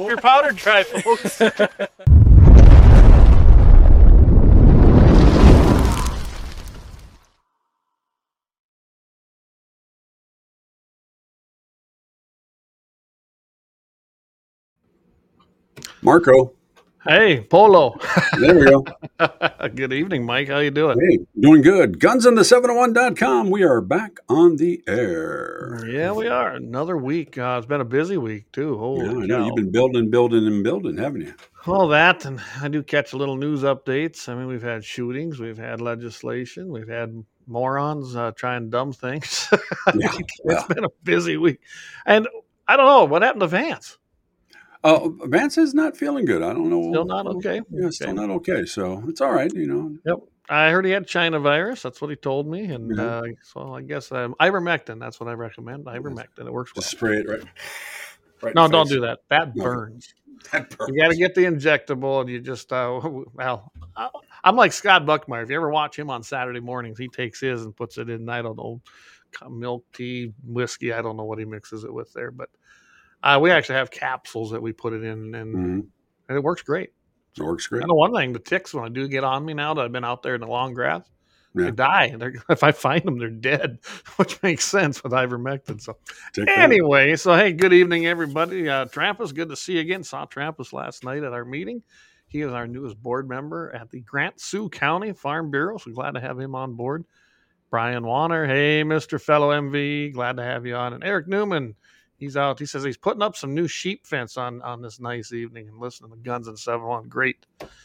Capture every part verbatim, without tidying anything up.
Keep your powder dry, folks. Marco. Hey, Polo. There we go. Good evening, Mike. How you doing? Hey, doing good. guns on the seven oh one dot com. We are back on the air. Yeah, we are. Another week. Uh, it's been a busy week, too. Holy Yeah, I cow. know. You've been building, building, and building, haven't you? All that, and I do catch a little news updates. I mean, we've had shootings, we've had legislation, we've had morons uh, trying dumb things. I Yeah, mean, well. It's been a busy week. And I don't know, what happened to Vance? Uh, Vance is not feeling good. I don't know. Still not okay? Yeah, still Okay. not okay. So it's all right, you know. Yep. I heard he had China virus. That's what he told me. And Yeah. uh, so I guess um, ivermectin, that's what I recommend. Ivermectin. It works well. Just spray it right. right in No, the don't face. do that. That Okay. burns. That burns. You got to get the injectable, and you just uh, well, I- I'm like Scott Buckmeyer. If you ever watch him on Saturday mornings, he takes his and puts it in. I don't know, milk tea, whiskey. I don't know what he mixes it with there, but uh, we actually have capsules that we put it in, and, Mhm. and it works great. It works great. I know one thing: the ticks, when I do get on me now that I've been out there in the long grass, Yeah. they die. They're, if I find them, they're dead, which makes sense with ivermectin. So Take that. anyway, so hey, good evening, everybody. Uh, Trampus, good to see you again. Saw Trampus last night at our meeting. He is our newest board member at the Grant Sioux County Farm Bureau, so glad to have him on board. Brian Warner, hey, Mister Fellow M V, glad to have you on. And Eric Newman, he's out. He says he's putting up some new sheep fence on, on this nice evening and listening to Guns and seven one. Great.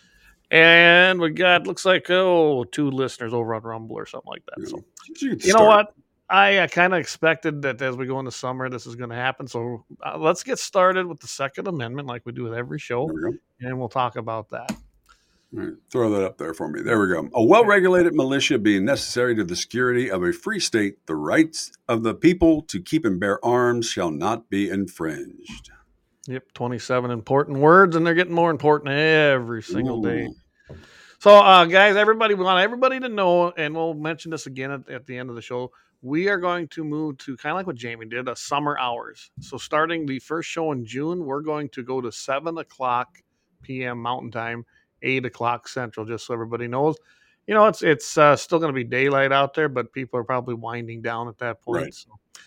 And we got, looks like, oh, two listeners over on Rumble or something like that. So, You, you know what? I uh, kind of expected that as we go into summer, this is going to happen. So uh, let's get started with the Second Amendment like we do with every show, There we go. and we'll talk about that. All right, throw that up there for me. There we go. A well-regulated militia being necessary to the security of a free state, the rights of the people to keep and bear arms shall not be infringed. Yep, twenty-seven important words, and they're getting more important every single Ooh. day. So, uh, guys, everybody, we want everybody to know, and we'll mention this again at, at the end of the show. We are going to move to kind of like what Jamie did, a summer hours. So, starting the first show in June, we're going to go to seven o'clock p.m. Mountain Time, eight o'clock Central, just so everybody knows. You know, it's it's uh, still going to be daylight out there, but people are probably winding down at that point. Right. So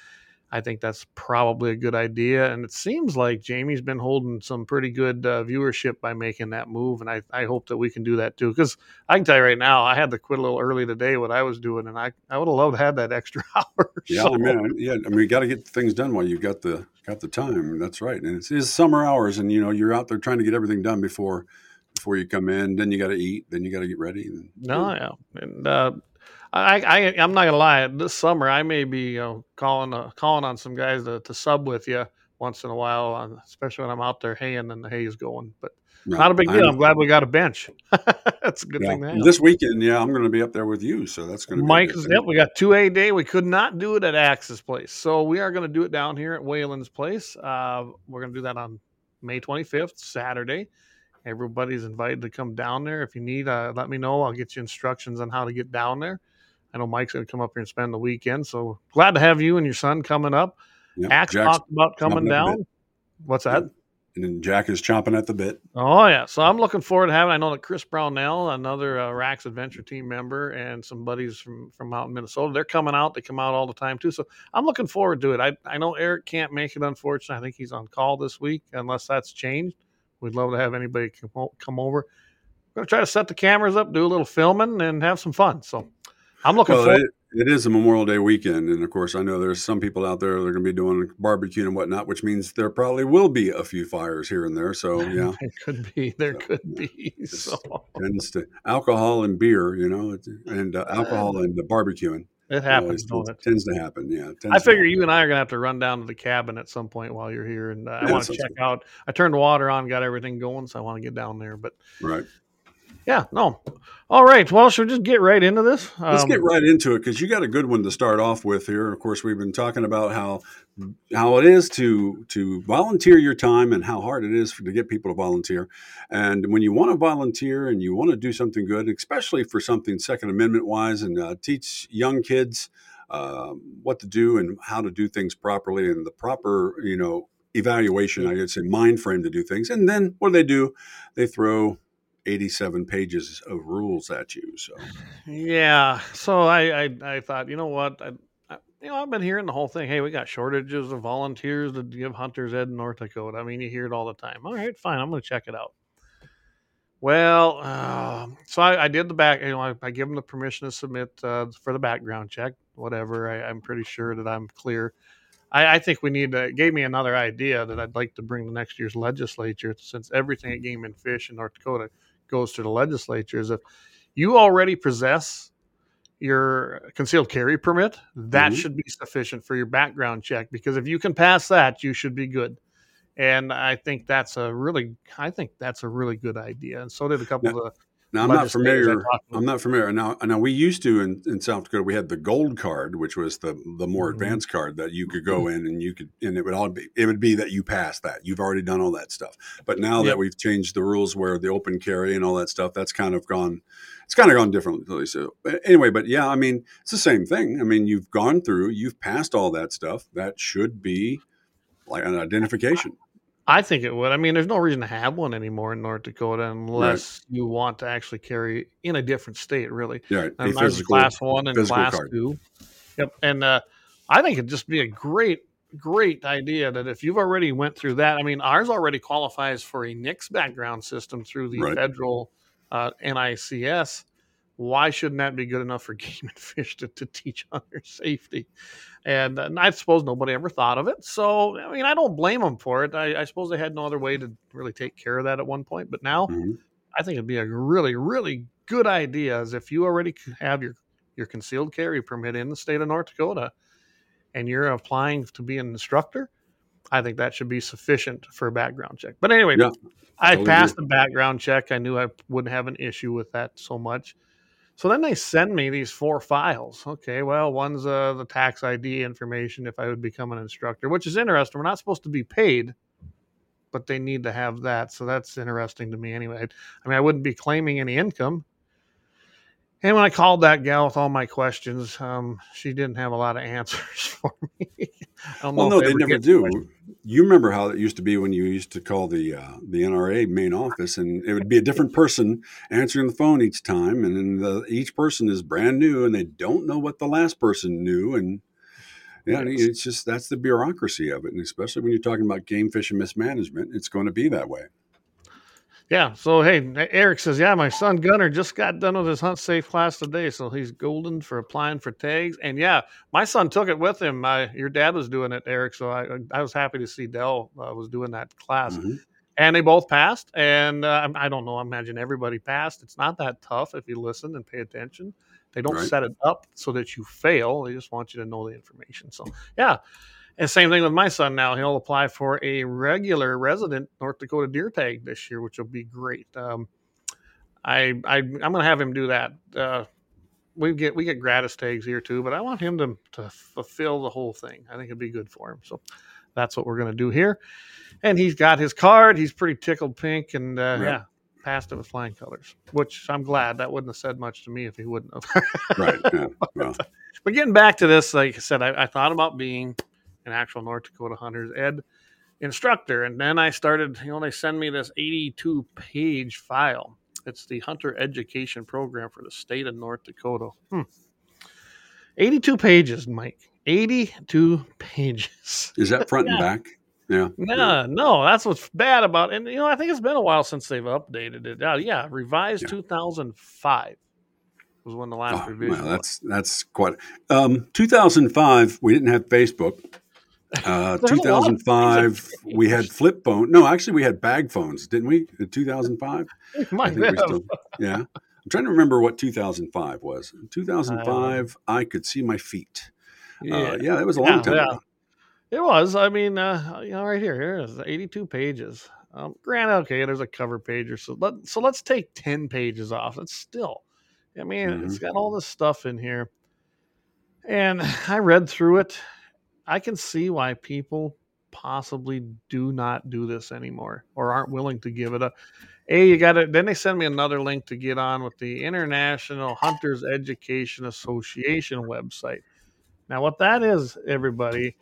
I think that's probably a good idea. And it seems like Jamie's been holding some pretty good uh, viewership by making that move. And I, I hope that we can do that too. Because I can tell you right now, I had to quit a little early today what I was doing. And I, I would have loved to have that extra hour. Yeah, so. I mean, yeah, I mean, you got to get things done while you got the got the time. That's right. And it's, it's summer hours, and you know you're out there trying to get everything done before before you come in. Then you got to eat. Then you got to get ready. And, No, yeah. And uh, I, I, I'm not gonna lie. This summer, I may be you know, calling, uh, calling on some guys to, to sub with you once in a while, on, especially when I'm out there haying and the hay's going. But no, not a big I deal. I'm understand. glad we got a bench. That's a good Yeah. thing to have. This weekend, yeah, I'm going to be up there with you, so that's going to be a Mike, good yep, thing. we got two A day. We could not do it at Axe's place, so we are going to do it down here at Whalen's place. Uh, we're going to do that on May twenty-fifth, Saturday. Everybody's invited to come down there. If you need, uh, let me know. I'll get you instructions on how to get down there. I know Mike's going to come up here and spend the weekend, so glad to have you and your son coming up. Yeah, Axe Jack's talked about coming chomping at the bit. down. What's that? Yeah. And then Jack is chomping at the bit. Oh, yeah. So I'm looking forward to having, I know that Chris Brownell, another uh, Rax Adventure Team member, and some buddies from, from out in Minnesota, they're coming out. They come out all the time, too. So I'm looking forward to it. I, I know Eric can't make it, unfortunately. I think he's on call this week, unless that's changed. We'd love to have anybody come, o- come over. We're going to try to set the cameras up, do a little filming, and have some fun. So I'm looking Well, forward. it, it is a Memorial Day weekend, and of course, I know there's some people out there that are going to be doing barbecue and whatnot, which means there probably will be a few fires here and there. So, yeah, There could be. There so, could yeah, be. it So tends to alcohol and beer, you know, it- and uh, alcohol and the barbecuing. it It happens, always don't tends, it? tends to happen. Yeah, it I tends to figure happen. you and I are gonna have to run down to the cabin at some point while you're here, and uh, I Yeah, want to sounds check good. out. I turned the water on, got everything going, so I want to get down there. But Right. yeah, no. All right. Well, should we just get right into this? Let's Um, get right into it because you got a good one to start off with here. Of course, we've been talking about how how it is to to volunteer your time and how hard it is for, to get people to volunteer. And when you want to volunteer and you want to do something good, especially for something Second Amendment wise, and uh, teach young kids uh, what to do and how to do things properly and the proper, you know, evaluation, I would say mind frame to do things. And then what do they do? They throw eighty-seven pages of rules at you. So Yeah. So I, I, I thought, you know what? I, I, you know, I've been hearing the whole thing. Hey, we got shortages of volunteers to give hunters ed in North Dakota. I mean, you hear it all the time. All right, fine. I'm going to check it out. Well, uh, so I, I did the back. You know, I, I give them the permission to submit uh, for the background check. Whatever. I, I'm pretty sure that I'm clear. I, I think we need to. It gave me another idea that I'd like to bring to next year's legislature, since everything at Game and Fish in North Dakota goes to the legislature. Is if you already possess your concealed carry permit, that mhm. should be sufficient for your background check. Because if you can pass that, you should be good. And I think that's a really, I think that's a really good idea. And so did a now, couple of the now I'm not legislators I familiar. talked with. I'm not familiar. Now, now we used to in, in South Dakota, we had the gold card, which was the the more Mhm. advanced card that you could go in and you could, and it would all be, it would be that you passed that. You've already done all that stuff. But now that Yep. we've changed the rules where the open carry and all that stuff, that's kind of gone, it's kind of gone differently. So anyway, but yeah, I mean, it's the same thing. I mean, you've gone through, you've passed all that stuff. That should be like an identification. I think it would. I mean, there's no reason to have one anymore in North Dakota Right. unless you want to actually carry in a different state, really. Yeah. A And ours is physical, class one and physical class card. two. Yep. And uh, I think it'd just be a great, great idea that if you've already went through that, I mean, ours already qualifies for a N I C S background system through the Right. federal uh, N I C S. Why shouldn't that be good enough for Game and Fish to, to teach hunter safety? And, uh, I suppose nobody ever thought of it. So, I mean, I don't blame them for it. I, I suppose they had no other way to really take care of that at one point. But now Mhm. I think it'd be a really, really good idea as if you already have your, your concealed carry permit in the state of North Dakota and you're applying to be an instructor. I think that should be sufficient for a background check. But anyway, Yeah. I Totally passed agree. the background check. I knew I wouldn't have an issue with that so much. So then they send me these four files. Okay, well, one's uh, the tax I D information if I would become an instructor, which is interesting. We're not supposed to be paid, but they need to have that. So that's interesting to me anyway. I mean, I wouldn't be claiming any income. And when I called that gal with all my questions, um, she didn't have a lot of answers for me. I don't Well, know if no, they they ever never get do. You remember how it used to be when you used to call the uh, the N R A main office, and it would be a different person answering the phone each time, and then the, each person is brand new, and they don't know what the last person knew, and yeah, I mean, Yes. it's just that's the bureaucracy of it, and especially when you're talking about game fish and mismanagement, it's going to be that way. Yeah. So hey, Eric says, yeah, my son Gunner just got done with his hunt safe class today, so he's golden for applying for tags. And yeah, my son took it with him. My your dad was doing it, Eric. So I I was happy to see Dell uh, was doing that class, Hmm. and they both passed. And uh, I don't know. I imagine everybody passed. It's not that tough if you listen and pay attention. They don't Right. set it up so that you fail. They just want you to know the information. So yeah, and same thing with my son now. He'll apply for a regular resident North Dakota deer tag this year, which will be great. Um, I, I I'm going to have him do that. Uh, we get we get gratis tags here too, but I want him to to fulfill the whole thing. I think it'd be good for him. So that's what we're going to do here. And he's got his card. He's pretty tickled pink, and uh, Right. yeah, passed it with flying colors. Which I'm glad. That wouldn't have said much to me if he wouldn't have. Right. Yeah. Well. But getting back to this, like I said, I, I thought about being an actual North Dakota hunter's ed instructor. And then I started, you know, they send me this eighty-two page file. It's the hunter education program for the state of North Dakota. Hmm. eighty-two pages, Mike. eighty-two pages. Is that front and Yeah. back? Yeah. Yeah. No, no, that's what's bad about it. And, you know, I think it's been a while since they've updated it. Uh, yeah, revised Yeah. two thousand five was when the last Oh, revision well, was. that's that's quite. Um, two thousand five, we didn't have Facebook. Uh, There's a lot of things that two thousand five, we had changed. flip phone. No, actually, we had bag phones, didn't we? In two thousand five, We I might think we have. still. Yeah, I'm trying to remember what two thousand five was. In I don't know. two thousand five, I could see my feet. Yeah. Uh, yeah, that was a Yeah, long time yeah. ago. It was. I mean, uh, you know, right here, here it is, eighty-two pages. Um, granted, okay, there's a cover page or so. Let, so let's take ten pages off. It's still, I mean, Hmm. it's got all this stuff in here. And I read through it. I can see why people possibly do not do this anymore or aren't willing to give it up. A, you got to, then they send me another link to get on with the International Hunters Education Association website. Now, what that is, everybody,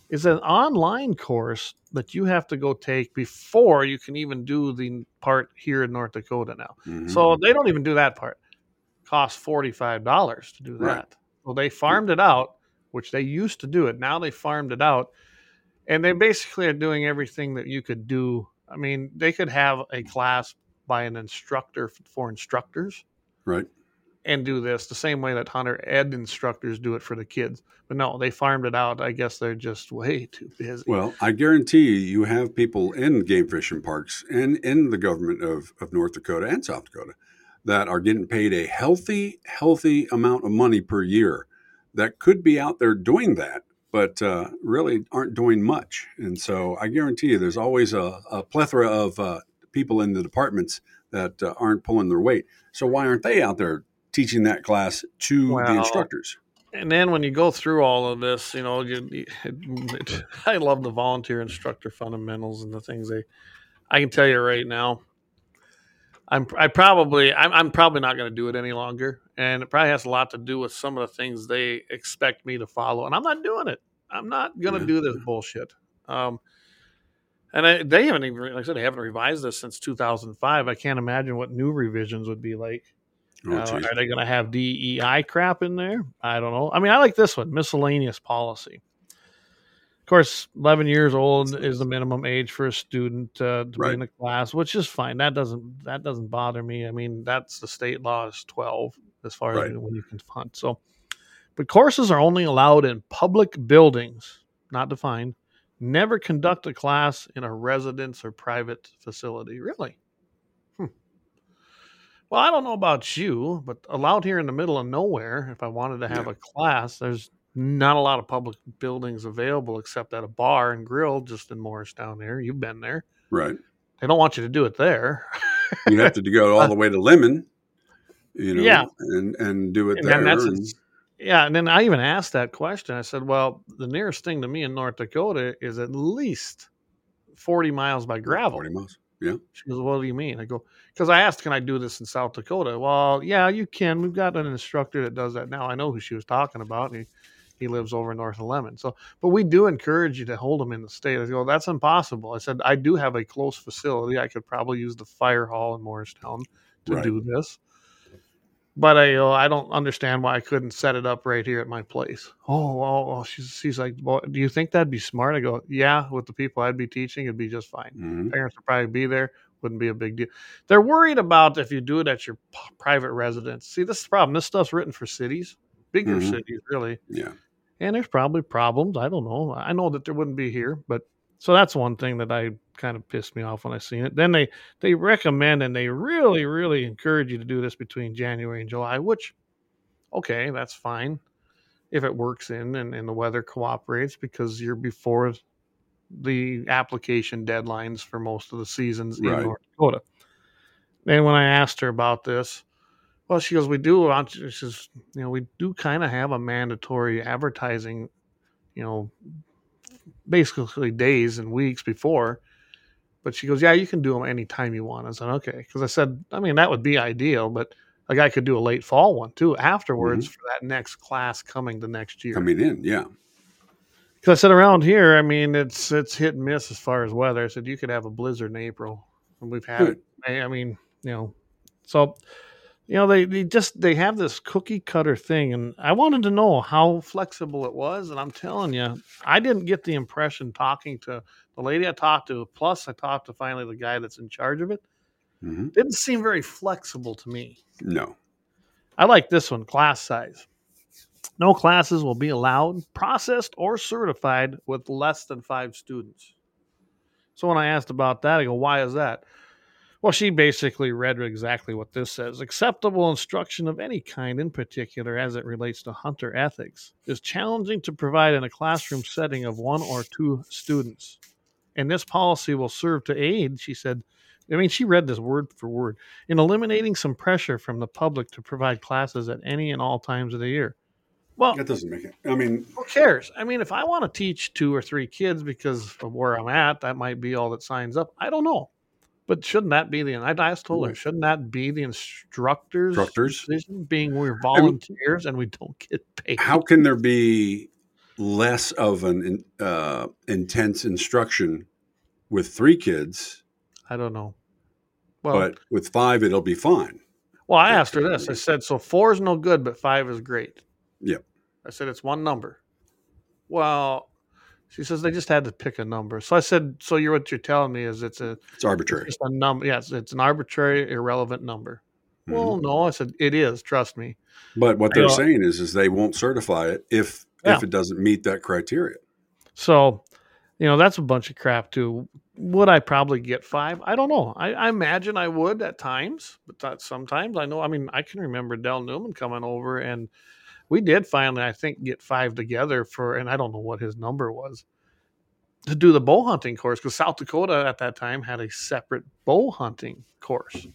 is an online course that you have to go take before you can even do the part here in North Dakota now. Mm-hmm. So they don't even do that part. Costs forty-five dollars to do that. Right. Well, they farmed it out, which they used to do it. Now they farmed it out, and they basically are doing everything that you could do. I mean, they could have a class by an instructor for instructors. Right. And do this the same way that Hunter Ed instructors do it for the kids. But no, they farmed it out. I guess they're just way too busy. Well, I guarantee you, you have people in game fishing parks and in the government of, of North Dakota and South Dakota that are getting paid a healthy, healthy amount of money per year that could be out there doing that, but uh, really aren't doing much. And so I guarantee you there's always a, a plethora of uh, people in the departments that uh, aren't pulling their weight. So why aren't they out there teaching that class to Well, the instructors? And then when you go through all of this, you know, you, you, it, it, I love the volunteer instructor fundamentals and the things they. I can tell you right now, I'm I probably I'm, I'm probably not going to do it any longer, and it probably has a lot to do with some of the things they expect me to follow, and I'm not doing it. I'm not going to Yeah. do this bullshit. Um, and I, they haven't even, like I said, they haven't revised this since two thousand five. I can't imagine what new revisions would be like. Oh, Uh, geez. are they going to have D E I crap in there? I don't know. I mean, I like this one, miscellaneous policy. Of course, eleven years old is the minimum age for a student uh, to Right. be in a class, which is fine. That doesn't that doesn't bother me. I mean, that's the state law is twelve as far Right. as when you can hunt. So, but courses are only allowed in public buildings, not defined. Never conduct a class in a residence or private facility. Really? Well, I don't know about you, but allowed here in the middle of nowhere, if I wanted to have Yeah. a class, there's not a lot of public buildings available except at a bar and grill just in Morristown there. You've been there. Right. They don't want you to do it there. You have to go all the way to Lemon, you know, Yeah. and, and do it And there. then that's and- yeah, and then I even asked that question. I said, well, the nearest thing to me in North Dakota is at least forty miles by gravel. forty miles. Yeah. She goes, what do you mean? I go, because I asked, can I do this in South Dakota? Well, yeah, you can. We've got an instructor that does that now. I know who she was talking about. He, he lives over north of Lemon. So, but we do encourage you to hold them in the state. I go, that's impossible. I said, I do have a close facility. I could probably use the fire hall in Morristown to Right. do this. But I, you know, I don't understand why I couldn't set it up right here at my place. Oh, oh, oh she's, she's like, well, do you think that'd be smart? I go, yeah, with the people I'd be teaching, it'd be just fine. Mhm. Parents would probably be there. Wouldn't be a big deal. They're worried about if you do it at your p- private residence. See, this is the problem. This stuff's written for cities, bigger Mhm. cities, really. Yeah. And there's probably problems. I don't know. I know that there wouldn't be here, but so that's one thing that I kind of pissed me off when I seen it. Then they they recommend and they really really encourage you to do this between January and July, which okay, that's fine if it works in and, and the weather cooperates because you're before the application deadlines for most of the seasons Right. in North Dakota. And when I asked her about this, well, she goes, we do want, she says, you know, we do kind of have a mandatory advertising, you know, basically days and weeks before. But she goes, yeah, you can do them anytime you want. I said, okay. Because I said, I mean, that would be ideal, but like I could do a late fall one too afterwards Mhm. for that next class coming the next year. Coming in. Yeah. Because I said around here, I mean, it's it's hit and miss as far as weather. I said you could have a blizzard in April, and we've had Good. it. I, I mean, you know, so you know they, they just they have this cookie cutter thing, and I wanted to know how flexible it was, and I'm telling you, I didn't get the impression talking to the lady I talked to. Plus, I talked to finally the guy that's in charge of it. Mhm. Didn't seem very flexible to me. No. I like this one, class size. No classes will be allowed, processed, or certified with less than five students. So when I asked about that, I go, why is that? Well, she basically read exactly what this says. Acceptable instruction of any kind, in particular as it relates to hunter ethics, is challenging to provide in a classroom setting of one or two students. And this policy will serve to aid, she said. I mean, she read this word for word, in eliminating some pressure from the public to provide classes at any and all times of the year. Well, That doesn't make it. I mean, who cares? I mean, if I want to teach two or three kids because of where I'm at, that might be all that signs up. I don't know. But shouldn't that be the, I asked told her, Right. shouldn't that be the instructor's Instructors? decision, being we're volunteers and we don't get paid? how can there be less of an uh, intense instruction with three kids, I don't know. Well, but with five, it'll be fine. well, I asked her this. I said, so four is no good, but five is great. Yeah. I said, it's one number. Well, she says they just had to pick a number. So I said, so you're what you're telling me is it's a It's arbitrary. It's just a number. Yes, it's an arbitrary, irrelevant number. Mm-hmm. Well, no, I said it is. Trust me. But what they're saying is, is they won't certify it if yeah. if it doesn't meet that criteria. So, you know, that's a bunch of crap too. Would I probably get five? I don't know. I, I imagine I would at times, but that sometimes I know. I mean, I can remember Del Newman coming over, and we did finally, I think, get five together for, and I don't know what his number was, to do the bow hunting course, because South Dakota at that time had a separate bow hunting course.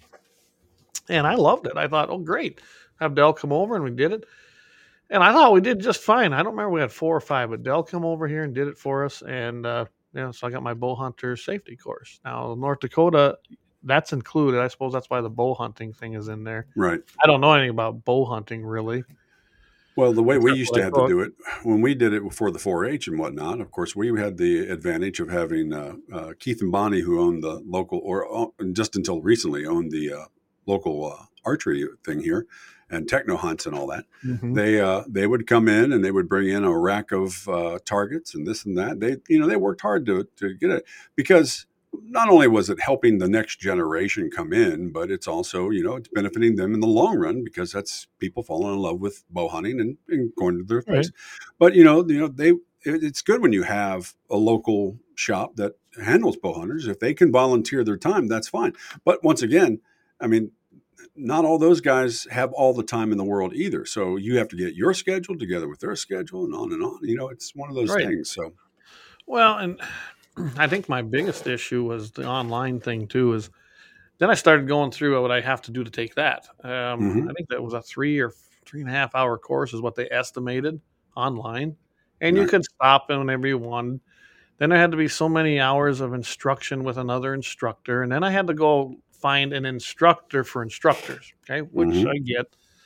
And I loved it. I thought, oh, great. Have Del come over, and we did it. And I thought we did just fine. I don't remember we had four or five, but Del come over here and did it for us. And, uh, you know, so I got my bow hunter safety course. Now, North Dakota, that's included. I suppose that's why the bow hunting thing is in there. Right. I don't know anything about bow hunting, really. Well, the way we used to have to do it, when we did it for the four H and whatnot, of course, we had the advantage of having uh, uh, Keith and Bonnie, who owned the local, or uh, just until recently owned the uh, local uh, archery thing here, and techno hunts and all that. Mm-hmm. They uh, they would come in and they would bring in a rack of uh, targets and this and that. They you know they worked hard to to get it, because not only was it helping the next generation come in, but it's also, you know, it's benefiting them in the long run, because that's people falling in love with bow hunting and, and going to their place. Right. But, you know, you know, they, it, it's good when you have a local shop that handles bow hunters. If they can volunteer their time, that's fine. But once again, I mean, not all those guys have all the time in the world either. So you have to get your schedule together with their schedule and on and on. You know, it's one of those right. things. So, well, and I think my biggest issue was the online thing too. Is then I started going through what I have to do to take that. Um, mm-hmm. I think that was a three or three and a half hour course is what they estimated online, and right. you could stop it whenever you wanted. Then there had to be so many hours of instruction with another instructor, and then I had to go find an instructor for instructors. Okay, which mm-hmm. I get.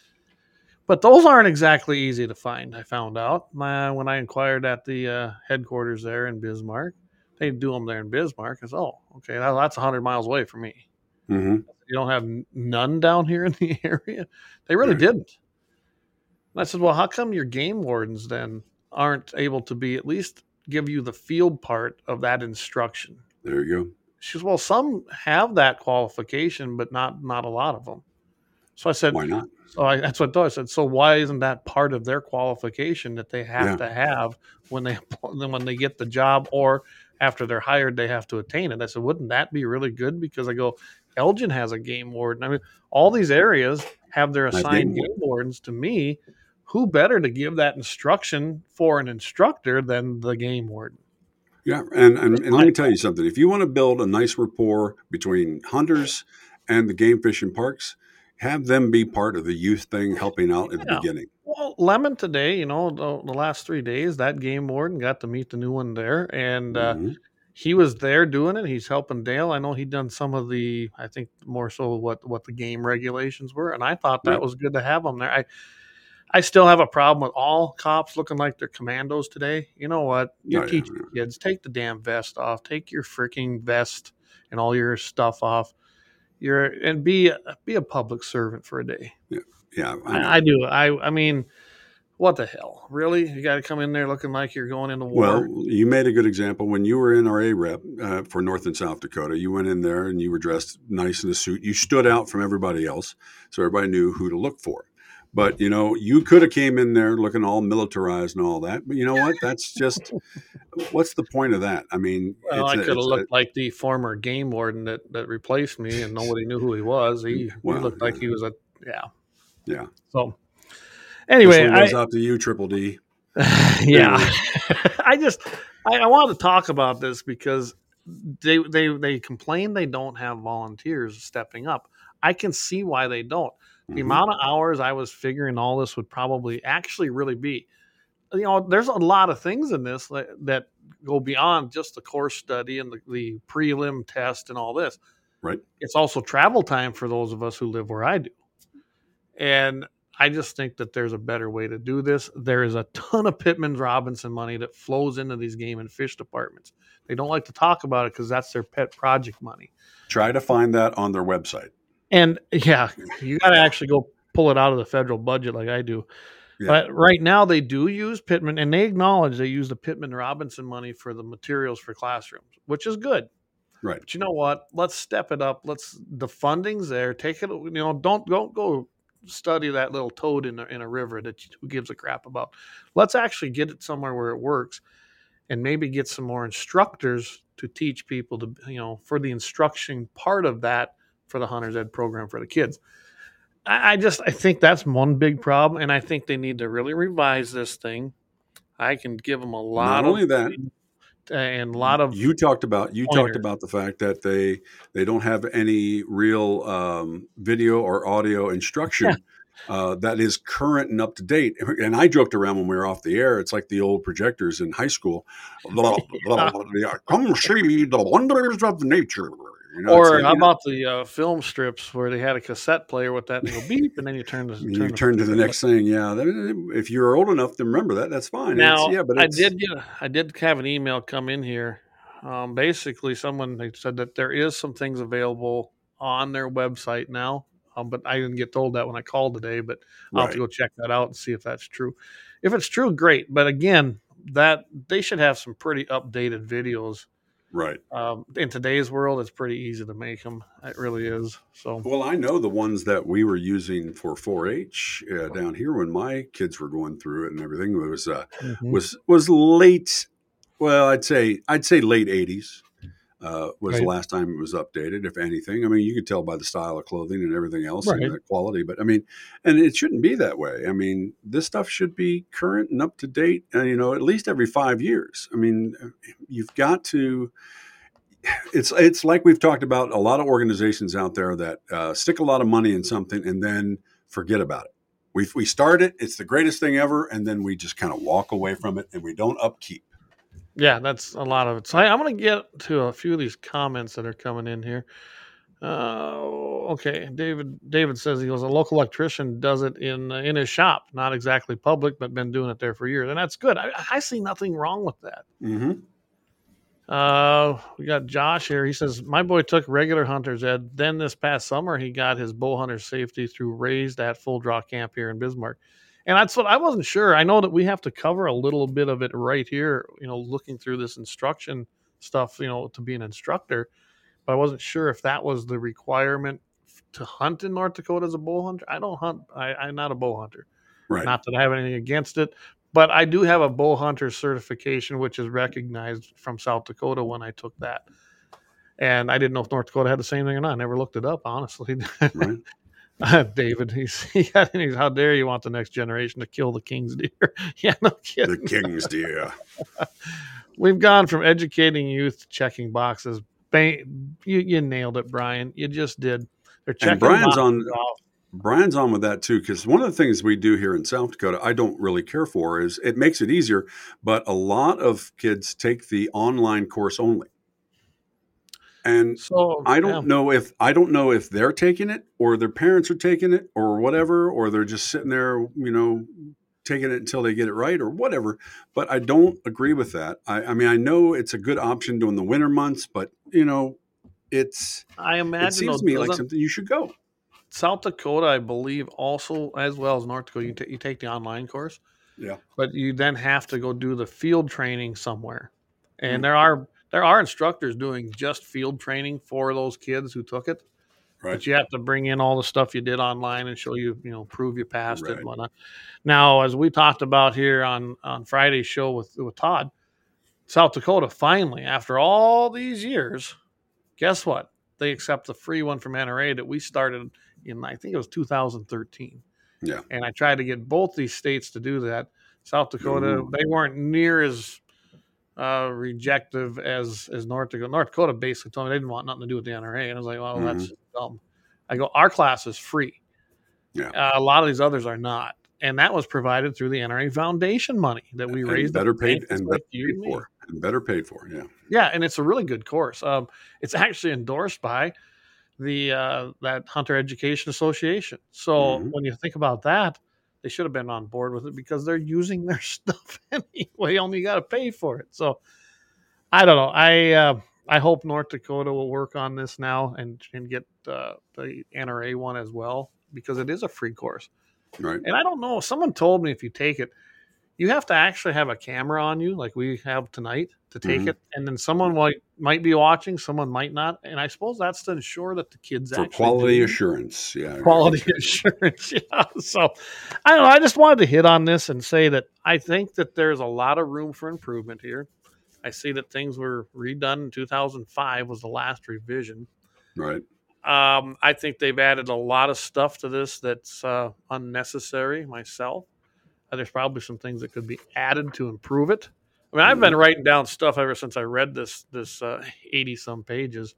But those aren't exactly easy to find, I found out uh, when I inquired at the uh, headquarters there in Bismarck. They do them there in Bismarck. I said, oh, okay, that, that's one hundred miles away from me. Mm-hmm. You don't have none down here in the area? They really right. didn't. And I said, well, how come your game wardens then aren't able to be at least give you the field part of that instruction? There you go. She says, well, some have that qualification, but not not a lot of them. So I said, why not? So I, that's what I thought. I said, so why isn't that part of their qualification that they have yeah. to have when they when they get the job, or after they're hired, they have to attain it? I said, wouldn't that be really good? Because I go, Elgin has a game warden. I mean, all these areas have their assigned game wardens. To me, who better to give that instruction for an instructor than the game warden? Yeah, and, and, and let me tell you something. If you want to build a nice rapport between hunters and the game fish and parks, have them be part of the youth thing, helping out at yeah. the beginning. Well, Lemon today, you know, the, the last three days, that game warden got to meet the new one there, and mm-hmm. uh, he was there doing it. He's helping Dale. I know he'd done some of the, I think more so what, what the game regulations were, and I thought that right. was good to have him there. I I still have a problem with all cops looking like they're commandos today. You know what? You're oh, teaching yeah. kids, take the damn vest off, take your freaking vest and all your stuff off. You're and be be a public servant for a day. Yeah, yeah, I, I, I do. I I mean, what the hell? Really? You got to come in there looking like you're going into war? Well, you made a good example when you were N R A rep uh, for North and South Dakota. You went in there and you were dressed nice in a suit. You stood out from everybody else, so everybody knew who to look for. But, you know, you could have came in there looking all militarized and all that. But you know what? That's just, what's the point of that? I mean, well, I could have looked a, like the former game warden that, that replaced me, and nobody knew who he was. He, well, he looked like he was a, yeah. Yeah. So anyway, this one out to you, Triple D. yeah. I just, I, I wanted to talk about this because they, they, they complain they don't have volunteers stepping up. I can see why they don't. The mm-hmm. amount of hours I was figuring all this would probably actually really be, you know, there's a lot of things in this that, that go beyond just the course study and the, the prelim test and all this. Right. It's also travel time for those of us who live where I do. And I just think that there's a better way to do this. There is a ton of Pittman Robinson money that flows into these game and fish departments. They don't like to talk about it because that's their pet project money. Try to find that on their website. And yeah, you got to actually go pull it out of the federal budget like I do. Yeah. But right now they do use Pittman, and they acknowledge they use the Pittman Robinson money for the materials for classrooms, which is good. Right. But you know what? Let's step it up. Let's the funding's there. Take it. You know, don't don't go study that little toad in a, in a river that you, who gives a crap about. Let's actually get it somewhere where it works, and maybe get some more instructors to teach people to, you know, for the instruction part of that for the Hunter's Ed program for the kids. I, I just I think that's one big problem, and I think they need to really revise this thing. I can give them a lot Not of only that, and a lot of you talked about you pointers. talked about the fact that they they don't have any real um, video or audio instruction. Yeah. Uh, that is current and up to date. And I joked around when we were off the air. It's like the old projectors in high school. Come see the wonders of nature. You know, or like, how you know, about the uh, film strips where they had a cassette player with that and go beep, and then you turn the turn you the turn to the next thing. Yeah, if you're old enough to remember that, that's fine. Now, It's, yeah, but I it's, did get a, I did have an email come in here. Um, basically, someone they said that there is some things available on their website now, um, but I didn't get told that when I called today. But I'll have to right. go check that out and see if that's true. If it's true, great. But again, that they should have some pretty updated videos. Right. Um, in today's world, it's pretty easy to make them. It really is. So, Well, I know the ones that we were using for four H uh, down here when my kids were going through it and everything was uh, Mhm. was was late. Well, I'd say I'd say late eighties uh, was Right. the last time it was updated, if anything. I mean, you could tell by the style of clothing and everything else Right. and the quality. But I mean, and it shouldn't be that way. I mean, this stuff should be current and up to date. Uh, you know, at least every five years. I mean, you've got to. It's it's like we've talked about a lot of organizations out there that uh, stick a lot of money in something and then forget about it. We we start it, it's the greatest thing ever, and then we just kind of walk away from it and we don't upkeep. Yeah, that's a lot of it. So I, I'm going to get to a few of these comments that are coming in here. Uh, okay, David. David says he goes. A local electrician does it in uh, in his shop, not exactly public, but been doing it there for years, and that's good. I, I see nothing wrong with that. Mm-hmm. Uh, we got Josh here. He says my boy took regular hunter's ed. Then this past summer, he got his bow hunter safety through Raised at Full Draw Camp here in Bismarck. And that's what I wasn't sure. I know that we have to cover a little bit of it right here, you know, looking through this instruction stuff, you know, to be an instructor. But I wasn't sure if that was the requirement to hunt in North Dakota as a bow hunter. I don't hunt. I, I'm not a bow hunter. Right. Not that I have anything against it, but I do have a bow hunter certification, which is recognized from South Dakota when I took that. And I didn't know if North Dakota had the same thing or not. I never looked it up, honestly. Right. Uh, David, he's, he got, he's, how dare you want the next generation to kill the king's deer? Yeah, no kidding. The king's deer. We've gone from educating youth to checking boxes. Ba- you, you nailed it, Brian. You just did. They're checking And Brian's boxes on. off. Brian's on with that too, because one of the things we do here in South Dakota, I don't really care for, is it makes it easier, but a lot of kids take the online course only. And So I yeah. don't know if I don't know if they're taking it or their parents are taking it or whatever, or they're just sitting there, you know, taking it until they get it right or whatever. But I don't agree with that. I, I mean, I know it's a good option during the winter months, but you know, it's I imagine it seems though, to me like doesn't- something you should go. South Dakota, I believe, also as well as North Dakota, you, ta- you take the online course, Yeah. but you then have to go do the field training somewhere. And Mm. there are there are instructors doing just field training for those kids who took it. Right. But you have to bring in all the stuff you did online and show you, you know, prove you passed it Right. and whatnot. Now, as we talked about here on, on Friday's show with, with Todd, South Dakota finally, after all these years, guess what? They accept the free one from N R A that we started in, I think it was two thousand thirteen. Yeah. And I tried to get both these states to do that. South Dakota, Ooh. they weren't near as uh, rejective as as North Dakota. North Dakota basically told me they didn't want nothing to do with the N R A, and I was like, "Well, Mhm. that's dumb." I go, "Our class is free. Yeah. Uh, a lot of these others are not, and that was provided through the N R A Foundation money that we And raised. better up paid thanks and to better you paid and me. for. And better paid for. Yeah. Yeah, and it's a really good course. Um, it's actually endorsed by the uh, that Hunter Education Association. So Mhm. when you think about that, they should have been on board with it because they're using their stuff anyway. Only got to pay for it. So I don't know. I uh, I hope North Dakota will work on this now and and get uh, the N R A one as well because it is a free course. Right. And I don't know. Someone told me if you take it, you have to actually have a camera on you, like we have tonight, to take Mhm. it. And then someone might might be watching, someone might not. And I suppose that's to ensure that the kids For actually quality do assurance. Yeah. quality assurance. Yeah. So I don't know. I just wanted to hit on this and say that I think that there's a lot of room for improvement here. I see that things were redone in two thousand five was the last revision. Right. Um, I think they've added a lot of stuff to this that's uh, unnecessary myself. Uh, there's probably some things that could be added to improve it. I mean, I've been Mhm. writing down stuff ever since I read this this uh, eighty some pages,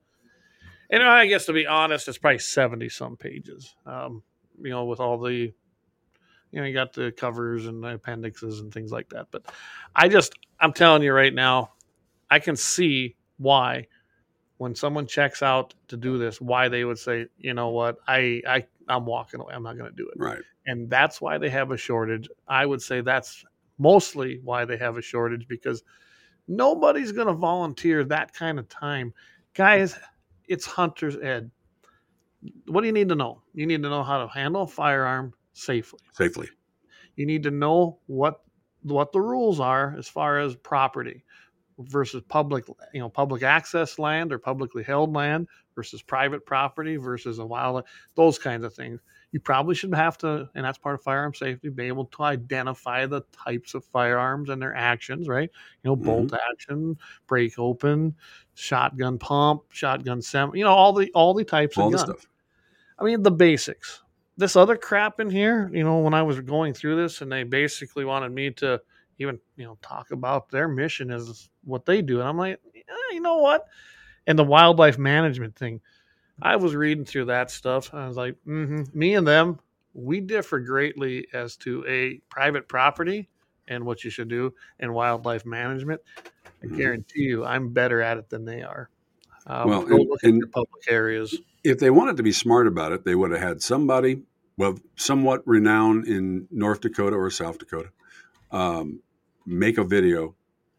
and I guess to be honest, it's probably seventy some pages. Um, you know, with all the you know, you got the covers and the appendixes and things like that. But I just, I'm telling you right now, I can see why when someone checks out to do this, why they would say, you know what, I, I, I'm walking away. I'm not going to do it. Right. And that's why they have a shortage. I would say that's mostly why they have a shortage because nobody's going to volunteer that kind of time. Guys, it's hunter's ed. What do you need to know? You need to know how to handle a firearm safely. Safely. You need to know what what the rules are as far as property versus public, you know, public access land or publicly held land versus private property versus a wild, those kinds of things. You probably should have to, and that's part of firearm safety, be able to identify the types of firearms and their actions, right? You know, bolt Mhm. action, break open, shotgun pump, shotgun semi, you know, all the all the types of All the guns. stuff. I mean, the basics. This other crap in here, you know, when I was going through this and they basically wanted me to even, you know, talk about their mission is what they do. And I'm like, eh, you know what? And the wildlife management thing, I was reading through that stuff. I was like, mm-hmm. Me and them, we differ greatly as to a private property and what you should do and wildlife management. I Mhm. guarantee you I'm better at it than they are. Um, Well, go and, look at and your public areas. if they wanted to be smart about it, they would have had somebody, well, somewhat renowned in North Dakota or South Dakota, um, make a video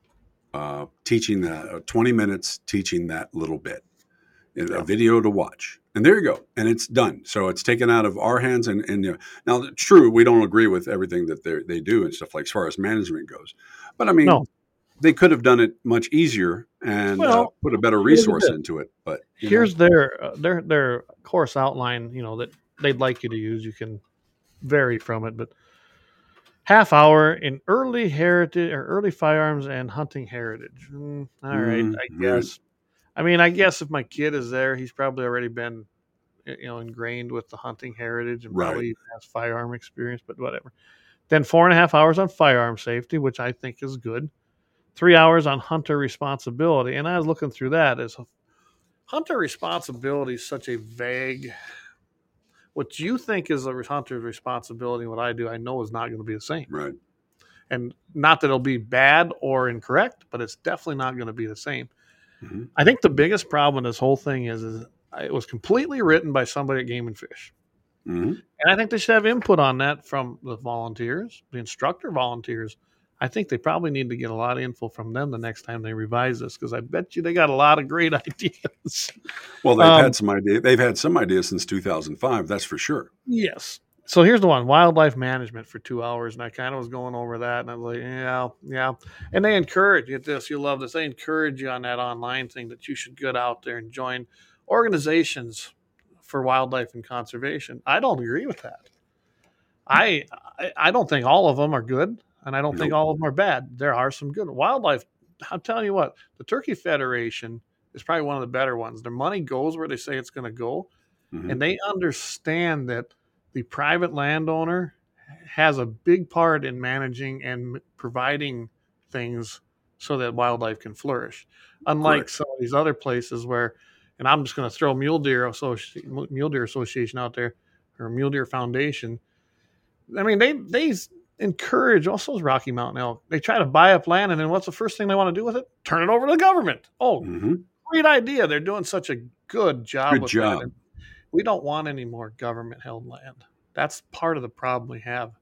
uh, teaching that, uh, twenty minutes teaching that little bit, a Yeah. video to watch. And there you go. And it's done. So it's taken out of our hands. And, and you know, now, it's true, we don't agree with everything that they they do and stuff like as far as management goes. But I mean, No. they could have done it much easier and uh, Well, put a better here's the resource deal. into it. But you Here's their uh, their their course outline, you know, that they'd like you to use. You can vary from it, but half hour in early heritage or early firearms and hunting heritage. Mm, all know, right, mm, I right, guess. I mean, I guess if my kid is there, he's probably already been, you know, ingrained with the hunting heritage and right. probably even has firearm experience. But whatever. Then four and a half hours on firearm safety, which I think is good. Three hours on hunter responsibility, and I was looking through that as hunter responsibility is such a vague. What you think is a hunter's responsibility, what I do, I know is not going to be the same. Right. And not that it'll be bad or incorrect, but it's definitely not going to be the same. Mm-hmm. I think the biggest problem in this whole thing is, is it was completely written by somebody at Game and Fish. Mm-hmm. And I think they should have input on that from the volunteers, the instructor volunteers. I think they probably need to get a lot of info from them the next time they revise this because I bet you they got a lot of great ideas. Well, they've Um, had some idea. They've had some ideas since two thousand five. That's for sure. Yes. So here's the one: wildlife management for two hours, and I kind of was going over that, and I was like, yeah, yeah. And they encourage you. This, you love this. They encourage you on that online thing that you should get out there and join organizations for wildlife and conservation. I don't agree with that. I I, I don't think all of them are good, and I don't think Nope. all of them are bad. There are some good wildlife. I'm telling you what, the Turkey Federation is probably one of the better ones. Their money goes where they say it's going to go. Mm-hmm. And they understand that the private landowner has a big part in managing and providing things so that wildlife can flourish. Unlike Correct. some of these other places where, and I'm just going to throw Mule Deer, Associ- Mule Deer Association out there or Mule Deer Foundation. I mean, they they encourage also Rocky Mountain elk. They try to buy up land, and then what's the first thing they want to do with it? Turn it over to the government. Oh, Mm-hmm. great idea! They're doing such a good job Good with job. that. And we don't want any more government held land. That's part of the problem we have.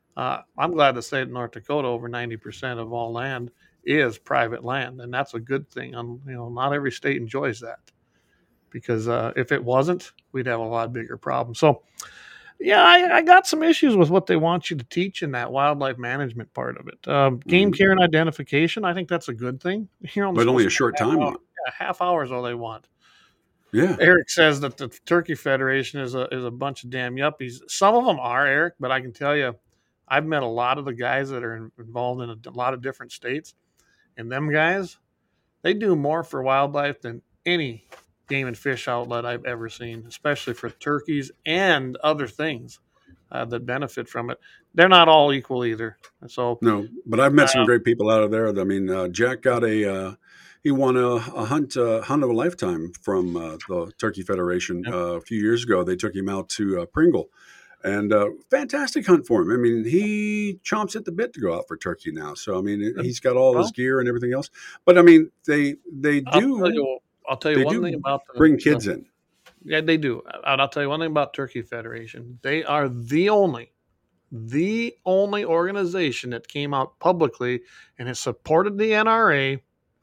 Uh, I'm glad to say that North Dakota, over ninety percent of all land is private land, and that's a good thing. Um, you know, not every state enjoys that because uh, if it wasn't, we'd have a lot bigger problem. So, yeah, I, I got some issues with what they want you to teach in that wildlife management part of it. Um, game Hmm. care and identification, I think that's a good thing. You're only But only supposed a to spend short half time hour, on it. yeah, half hours all they want. Yeah. Eric says that the Turkey Federation is a is a bunch of damn yuppies. Some of them are, Eric, but I can tell you, I've met a lot of the guys that are in, involved in a, a lot of different states, and them guys, they do more for wildlife than any game and fish outlet I've ever seen, especially for turkeys and other things uh, that benefit from it. They're not all equal either. So, No, but I've met uh, some great people out of there. I mean, uh, Jack got a uh, he won a, a hunt uh, hunt of a lifetime from uh, the Turkey Federation yeah, uh, a few years ago. They took him out to uh, Pringle, and uh, fantastic hunt for him. I mean, he chomps at the bit to go out for turkey now. So I mean, he's got all his well, gear and everything else. But I mean, they they I'll tell do you. I'll tell you they one thing do about the, bring the kids in, yeah, they do. And I'll tell you one thing about Turkey Federation. They are the only, the only organization that came out publicly and has supported the N R A.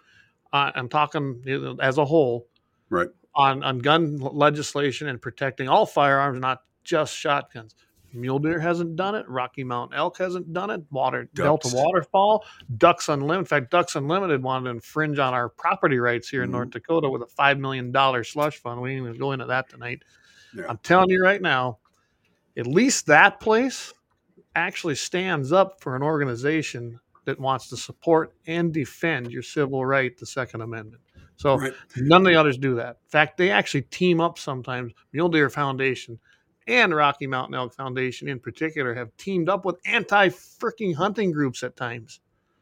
Uh, I'm talking you know, as a whole right? on, on gun legislation and protecting all firearms, not just shotguns. Mule deer hasn't done it. Rocky Mountain elk hasn't done it. Water Delta Ducks. waterfowl, Ducks Unlimited. In fact, Ducks Unlimited wanted to infringe on our property rights here in Hmm. North Dakota with a five million dollar slush fund. We ain't even go into that tonight. Yeah, I'm telling you right now, at least that place actually stands up for an organization that wants to support and defend your civil right, the Second Amendment. So right. none of the others do that. In fact, they actually team up sometimes. Mule Deer Foundation and Rocky Mountain Elk Foundation in particular have teamed up with anti-freaking hunting groups at times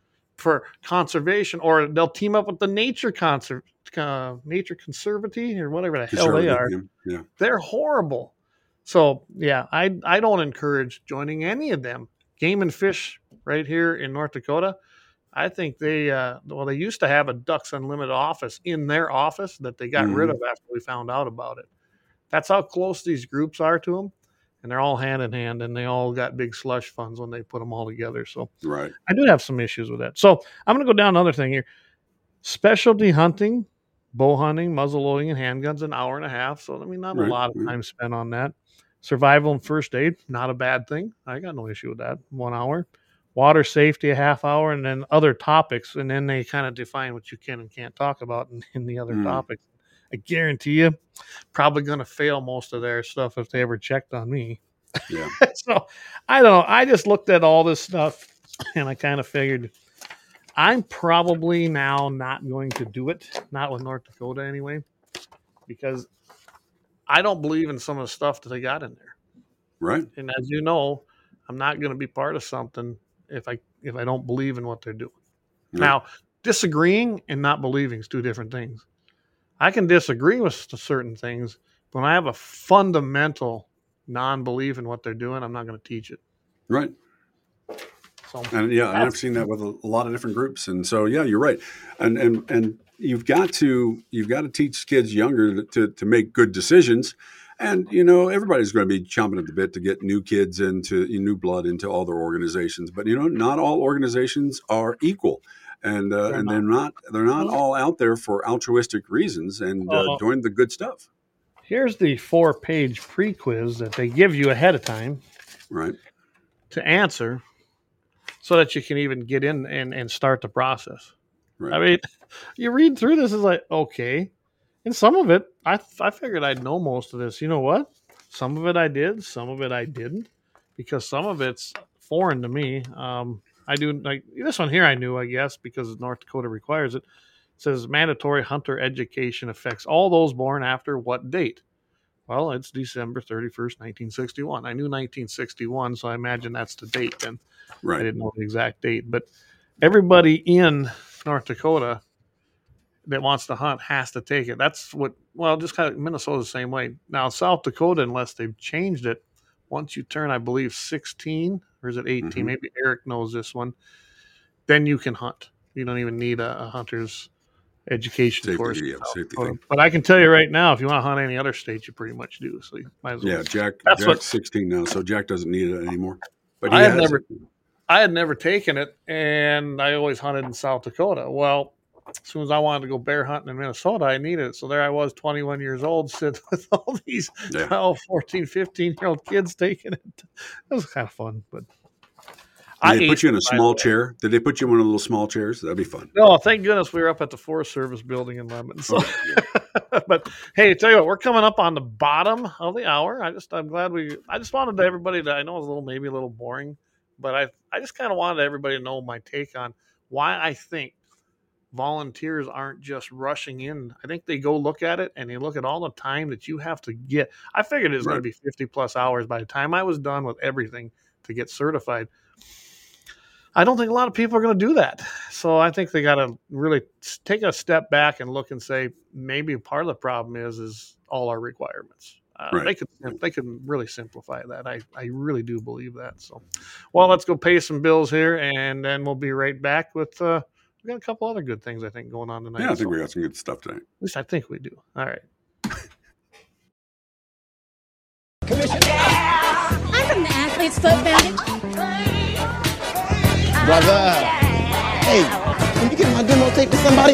for conservation, or they'll team up with the Nature Conser- uh, Nature Conservancy or whatever the hell they Conservative. are. Yeah, yeah. They're horrible. So yeah, I I don't encourage joining any of them. Game and Fish right here in North Dakota. I think they uh, well they used to have a Ducks Unlimited office in their office that they got rid Hmm. of after we found out about it. That's how close these groups are to them, and they're all hand in hand, and they all got big slush funds when they put them all together. So Right. I do have some issues with that. So I'm going to go down another thing here. Specialty hunting, bow hunting, muzzle loading, and handguns, an hour and a half. So, I mean, not a Right. lot of Right. time spent on that. Survival and first aid, not a bad thing. I got no issue with that. One hour. Water safety, a half hour, and then other topics. And then they kind of define what you can and can't talk about in, in the other Mm. topics. I guarantee you, probably going to fail most of their stuff if they ever checked on me. Yeah. So, I don't know. I just looked at all this stuff and I kind of figured I'm probably now not going to do it, not with North Dakota anyway, because I don't believe in some of the stuff that they got in there. Right. And as you know, I'm not going to be part of something if I if I don't believe in what they're doing. Right. Now, disagreeing and not believing is two different things. I can disagree with certain things, but when I have a fundamental non-belief in what they're doing, I'm not going to teach it. Right. So And yeah, and I've seen that with a, a lot of different groups. And so yeah, you're right. And and and you've got to you've got to teach kids younger to to make good decisions. And you know, everybody's going to be chomping at the bit to get new kids into new blood into all their organizations. But you know, not all organizations are equal. And uh, they're and not. they're not they're not Well, all out there for altruistic reasons and uh, uh, doing the good stuff. here's the four-page pre-quiz that they give you ahead of time Right. to answer so that you can even get in and, and start the process. Right. I mean, you read through this, it's like, okay. And some of it, I, I figured I'd know most of this. You know what? Some of it I did, some of it I didn't, because some of it's foreign to me. Um, I do, like, this one here I knew, I guess, because North Dakota requires it. It says mandatory hunter education affects all those born after what date? Well, it's December thirty-first, nineteen sixty-one. I knew nineteen sixty-one, so I imagine that's the date then. I Right. didn't know the exact date, but everybody in North Dakota that wants to hunt has to take it. That's what, well, just kind of Minnesota's the same way. Now, South Dakota, unless they've changed it, once you turn, I believe, sixteen, or is it eighteen? Mhm. Maybe Eric knows this one. Then you can hunt. You don't even need a, a hunter's education Safety, course. in yeah, South safety Dakota. thing. But I can tell you right now, if you want to hunt any other state, you pretty much do. So you might as well. Yeah, Jack That's Jack's what sixteen now, so Jack doesn't need it anymore. but he I had has never, it. I had never taken it, and I always hunted in South Dakota. Well, as soon as I wanted to go bear hunting in Minnesota, I needed it. So there I was, twenty-one years old, sitting with all these Yeah. twelve, fourteen, fifteen year old kids taking it. It was kind of fun, but Did I they put ate you in it, a by the small way. chair? Did they put you in one of the little small chairs? That'd be fun. No, thank goodness we were up at the Forest Service building in Lemon. So, Oh, but hey, tell you what, we're coming up on the bottom of the hour. I just, I'm glad we. I just wanted everybody to. I know it's a little, maybe a little boring, but I, I just kind of wanted everybody to know my take on why I think volunteers aren't just rushing in. I think they go look at it and they look at all the time that you have to get. I figured it was going right. to be fifty plus hours by the time I was done with everything to get certified. I don't think a lot of people are going to do that. So I think they got to really take a step back and look and say maybe part of the problem is is all our requirements. Uh, Right. They could they could really simplify that. I, I really do believe that. So, well, let's go pay some bills here, and then we'll be right back with. Uh, we got a couple other good things I think going on tonight. Yeah, I think so, we got some good stuff tonight. at least I think we do. All right. I'm from the Athlete's Foot Foundation. Brother, hey, can you get my demo tape to somebody?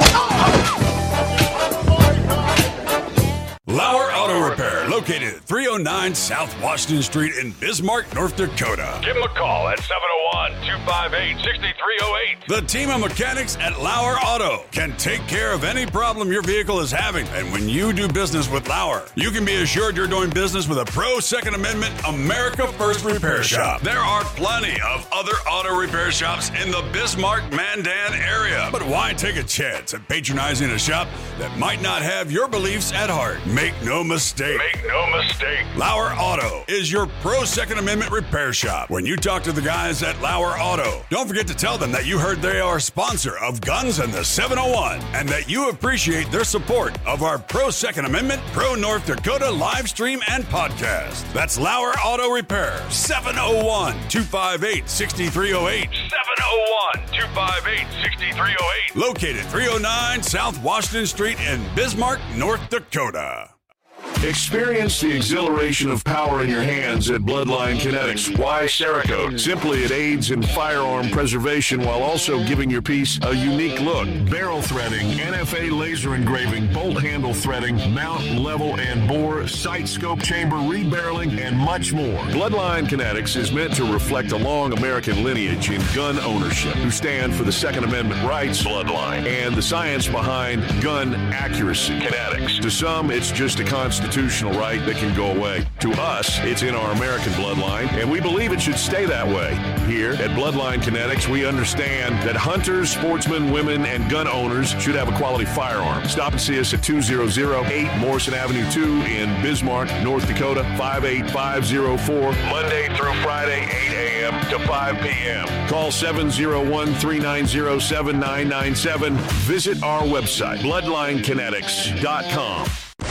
Lauer Auto Repair, located at three oh nine South Washington Street in Bismarck, North Dakota. Give them a call at seven oh one, two five eight, six three oh eight. The team of mechanics at Lauer Auto can take care of any problem your vehicle is having. And when you do business with Lauer, you can be assured you're doing business with a pro Second Amendment America First repair shop. There are plenty of other auto repair shops in the Bismarck-Mandan area. But why take a chance at patronizing a shop that might not have your beliefs at heart? Make no mistake. Make no mistake. Lauer Auto is your pro Second Amendment repair shop. When you talk to the guys at Lauer Auto, don't forget to tell them that you heard they are a sponsor of Guns and the seven oh one and that you appreciate their support of our pro Second Amendment, pro North Dakota live stream and podcast. That's Lauer Auto Repair, seven oh one, two five eight, six three oh eight. seven oh one, two five eight, six three oh eight. Located three oh nine South Washington Street in Bismarck, North Dakota. Experience the exhilaration of power in your hands at Bloodline Kinetics. Why Cerakote? Simply, it aids in firearm preservation while also giving your piece a unique look. Barrel threading, N F A laser engraving, bolt handle threading, mount, level, and bore, sight scope chamber rebarreling, and much more. Bloodline Kinetics is meant to reflect a long American lineage in gun ownership, who stand for the Second Amendment rights, Bloodline, and the science behind gun accuracy. Kinetics. To some, it's just a constitutional right that can go away. To us, it's in our American bloodline, and we believe it should stay that way. Here at Bloodline Kinetics, we understand that hunters, sportsmen, women, and gun owners should have a quality firearm. Stop and see us at two thousand eight Morrison Avenue two in Bismarck, North Dakota, five eight five zero four, Monday through Friday, eight a.m. to five p.m. Call seven oh one, three nine zero, seven nine nine seven. Visit our website, bloodline kinetics dot com.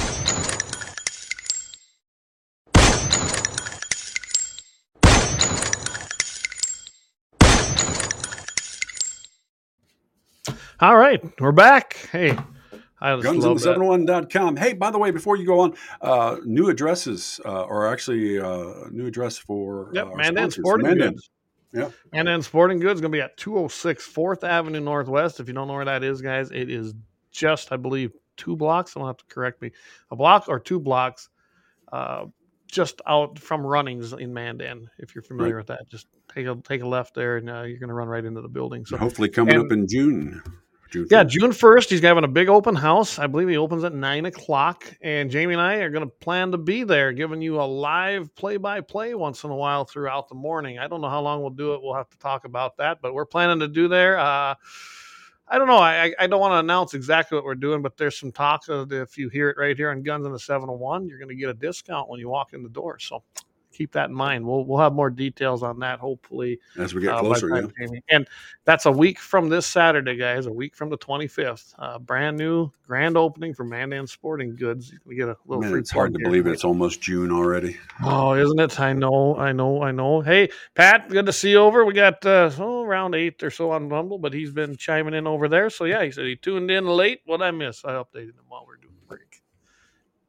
All right, we're back. Hey, I just guns in love the seven oh one that. dot com. Hey, by the way, before you go on, uh, new addresses uh, are actually uh, new address for Yep, uh, our Mandan sponsors, Sporting Mandan. Goods. Yeah. And then Sporting Goods is going to be at two oh six fourth Avenue Northwest. If you don't know where that is, guys, it is just, I believe, two blocks. Someone have to correct me. A block or two blocks uh, just out from Runnings in Mandan. If you're familiar Right. with that, just take a take a left there, and uh, you're going to run right into the building. So Hopefully coming and- up in June. June Yeah, first. June first, he's having a big open house. I believe he opens at nine o'clock. And Jamie and I are going to plan to be there, giving you a live play-by-play once in a while throughout the morning. I don't know how long we'll do it. We'll have to talk about that. But we're planning to do there. Uh, I don't know. I, I don't want to announce exactly what we're doing, but there's some talk of if you hear it right here on Guns in the seven oh one, you're going to get a discount when you walk in the door. So keep that in mind. We'll we'll have more details on that, hopefully. As we get Uh, closer, by yeah. the time Jamie- And that's a week from this Saturday, guys. A week from the twenty-fifth. Uh, brand new grand opening for Mandan Sporting Goods. You can get a little Man, free. it's hard to plug here. believe it's almost June already. Oh, isn't it? I know, I know, I know. Hey, Pat, good to see you over. We got uh, oh, around eight or so on Rumble, but he's been chiming in over there. So yeah, he said he tuned in late. What I miss, I updated him while we we're doing the break.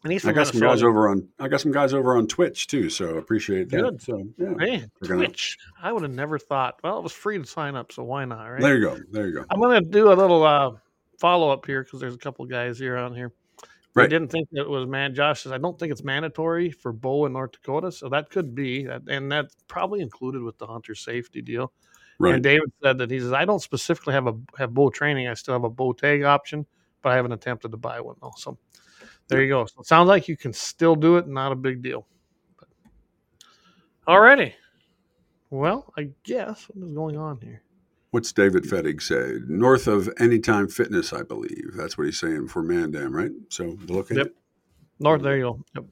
And he's I from got some Minnesota. guys over on I got some guys over on Twitch too, so appreciate that. Good. So yeah, Hey, we're gonna- Twitch. I would have never thought. Well, it was free to sign up, so why not, right? there you go, there you go. I'm going to do a little uh, follow up here because there's a couple guys here on here. I Right. didn't think it was man. Josh says I don't think it's mandatory for bow in North Dakota, so that could be, and that's probably included with the hunter safety deal. Right. And David said that he says I don't specifically have a have bow training. I still have a bow tag option, but I haven't attempted to buy one though. So there you go. So it sounds like you can still do it. Not a big deal. But, alrighty. Well, I guess what is going on here? What's David Fettig say? North of Anytime Fitness, I believe. That's what he's saying for Mandam, right? So look at Yep. it. North. There you go. Yep.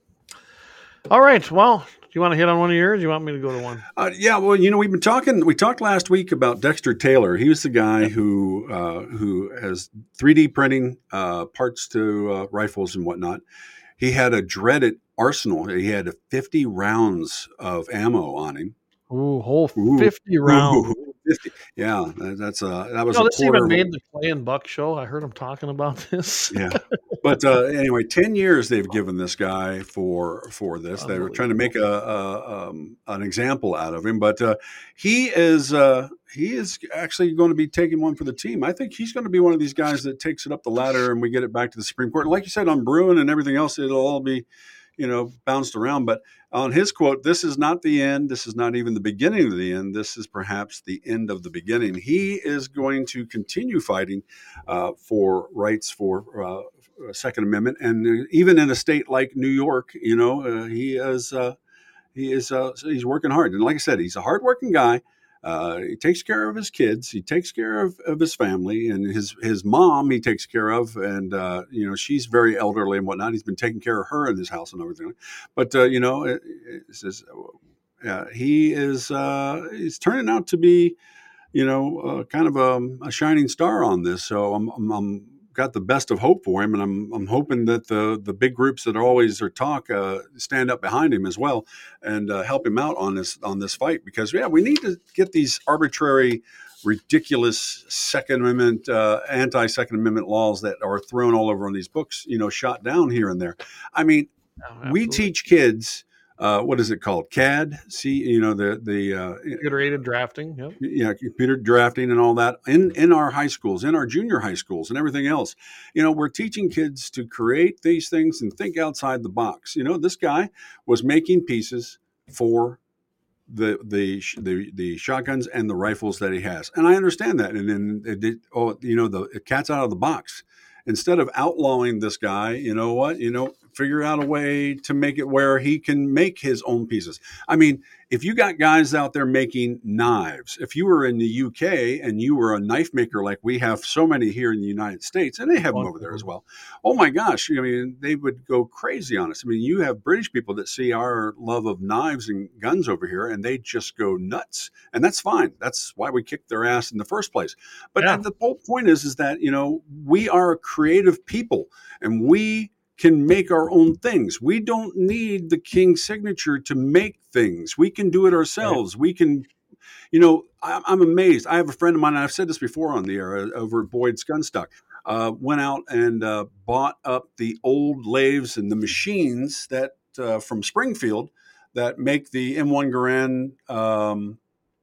All right. Well, do you want to hit on one of yours? Or you want me to go to one? Uh, yeah, well, you know, we've been talking. We talked last week about Dexter Taylor. He was the guy who uh, who has three D printing uh, parts to uh, rifles and whatnot. He had a dreaded arsenal. He had fifty rounds of ammo on him. Ooh, whole Ooh. fifty rounds. Ooh, fifty. Yeah, that, that's uh, that was You know, a this quarter. even of a- made the Clay and Buck show. I heard him talking about this. yeah, but uh, anyway, ten years they've given this guy for for this. They were trying to make a, a um, an example out of him, but uh, he is uh, he is actually going to be taking one for the team. I think he's going to be one of these guys that takes it up the ladder, and we get it back to the Supreme Court. And like you said, on Bruin and everything else, it'll all be, you know, bounced around. But on his quote, this is not the end. This is not even the beginning of the end. This is perhaps the end of the beginning. He is going to continue fighting uh, for rights for uh, Second Amendment, and even in a state like New York, you know, uh, he is uh, he is uh, he's working hard. And like I said, he's a hardworking guy. Uh, he takes care of his kids. He takes care of, of his family, and his his mom he takes care of. And uh, you know, she's very elderly and whatnot. He's been taking care of her in his house and everything. But uh, you know, it, it's just, uh, he is uh, he's turning out to be, you know, uh, kind of a, a shining star on this. So I'm, I'm, I'm got the best of hope for him, and I'm I'm hoping that the the big groups that always are talk uh, stand up behind him as well and uh, help him out on this on this fight, because yeah, we need to get these arbitrary, ridiculous Second Amendment, uh, anti-Second Amendment laws that are thrown all over on these books, you know, shot down here and there. I mean, Oh, we absolutely. teach kids. Uh, what is it called? C A D. See, you know, the the uh, Computer-aided drafting. Yep. yeah, computer drafting and all that in, in our high schools, in our junior high schools and everything else. You know, we're teaching kids to create these things and think outside the box. You know, this guy was making pieces for the the the, the shotguns and the rifles that he has. And I understand that. And then, it did, oh, you know, the cat's out of the box. Instead of outlawing this guy, you know what, you know, figure out a way to make it where he can make his own pieces. I mean, if you got guys out there making knives, if you were in the U K and you were a knife maker like we have so many here in the United States, and they have them over there as well, oh my gosh, I mean, they would go crazy on us. I mean, you have British people that see our love of knives and guns over here, and they just go nuts. And that's fine. That's why we kicked their ass in the first place. But Yeah. the whole point is, is that, you know, we are creative people, and we can make our own things. We don't need the king's signature to make things. We can do it ourselves. We can, you know, I, I'm amazed. I have a friend of mine, and I've said this before on the air, uh, over at Boyd's Gunstock, uh, went out and uh, bought up the old lathes and the machines that uh, from Springfield that make the M one Garand um,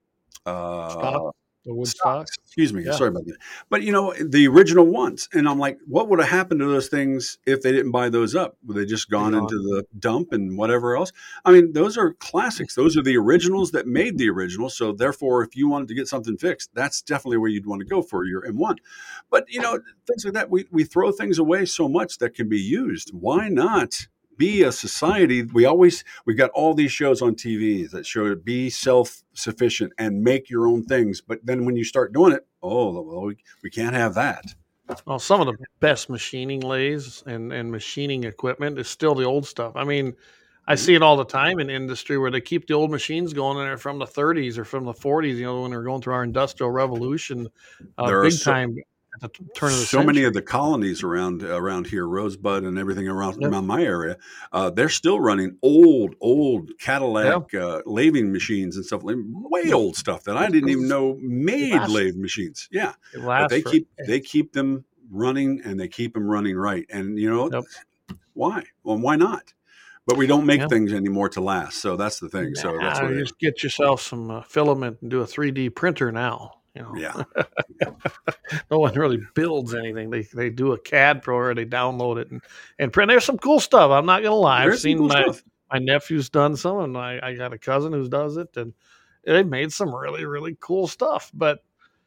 uh, Stock. The wood stock. Excuse me. Yeah. Sorry about that. But, you know, the original ones. And I'm like, what would have happened to those things if they didn't buy those up? Would they just gone Gone. into the dump and whatever else? I mean, those are classics. Those are the originals that made the original. So therefore, if you wanted to get something fixed, that's definitely where you'd want to go for your M one. But, you know, things like that, we, we throw things away so much that can be used. Why not be a society? We always, we've got all these shows on T V that show be self-sufficient and make your own things. But then when you start doing it, oh, well, we, we can't have that. Well, some of the best machining lathes and, and machining equipment is still the old stuff. I mean, I see it all the time in industry where they keep the old machines going, and they're from the thirties or from the forties, you know, when they're going through our industrial revolution, uh, There are big so- time at the turn of the So century. many of the colonies around around here, Rosebud and everything around, Yep. around my area, uh, they're still running old, old Cadillac uh, laving machines and stuff, like way old stuff that I didn't even know made Lasts- lathe machines. Yeah, It but lasts they for- keep they keep them running, and they keep them running right. And you know, Yep. Why? Well, why not? But we don't make Yeah. things anymore to last. So that's the thing. So that's Nah, what you it just get yourself some uh, filament and do a three D printer now. You know, Yeah. no one really builds anything. They they do a C A D program, they download it and, and print. There's some cool stuff. I'm not gonna lie. I've There's some seen cool my stuff. my nephew's done some, and I, I got a cousin who does it, and they made some really really cool stuff. But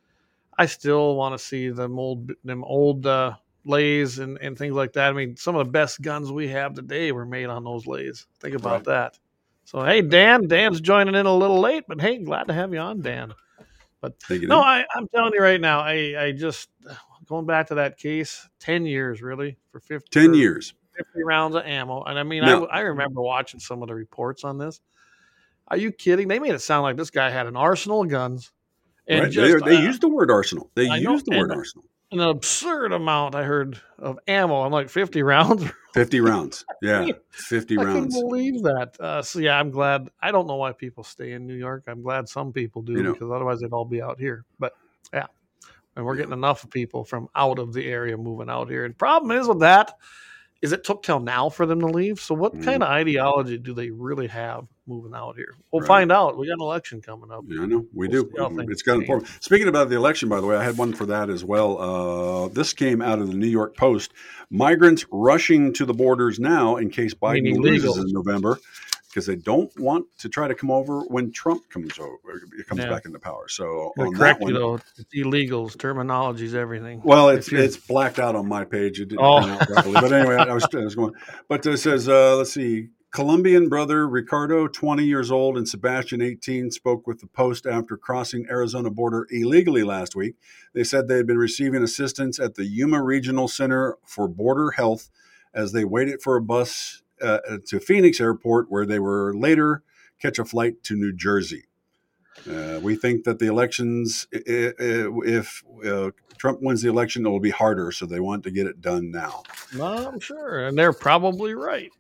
I still want to see them old them old uh, lathes and, and things like that. I mean, some of the best guns we have today were made on those lathes. Think about Right. that. So hey, Dan, Dan's joining in a little late, but hey, glad to have you on, Dan. But Thank you, no, Dan. I, I'm telling you right now, I, I just going back to that case, ten years really for fifty ten for years. fifty rounds of ammo. And I mean, No. I, I remember watching some of the reports on this. Are you kidding? They made it sound like this guy had an arsenal of guns and Right? just they they uh, use the word arsenal. They I know, use the word and- arsenal. an absurd amount I heard of ammo. I'm like fifty rounds. fifty rounds. Yeah. fifty I couldn't rounds. believe that. Uh, so yeah, I'm glad. I don't know why people stay in New York. I'm glad some people do You know. because otherwise they'd all be out here. But yeah, and we're getting enough of people from out of the area moving out here. And problem is with that is it took till now for them to leave. So what Mhm. kind of ideology do they really have moving out here? We'll Right. find out. We got an election coming up. Yeah, I know. We We'll do. see how things It's got change. important. Speaking about the election, by the way, I had one for that as well. Uh, this came out of the New York Post. Migrants rushing to the borders now in case Biden Meaning loses illegals. in November because they don't want to try to come over when Trump comes over, comes Yeah. back into power. So To on that correct one, you though, it's illegals, terminologies, everything. well, it's If you're- it's blacked out on my page. It didn't Oh. print out properly. But anyway, I was, I was going. But it says, uh, let's see. Colombian brother Ricardo, twenty years old, and Sebastian, eighteen, spoke with the Post after crossing Arizona border illegally last week. They said they had been receiving assistance at the Yuma Regional Center for Border Health as they waited for a bus uh, to Phoenix Airport, where they were later catch a flight to New Jersey. Uh, we think that the elections, i- i- if uh, Trump wins the election, it will be harder. So they want to get it done now. No, I'm sure, and they're probably right.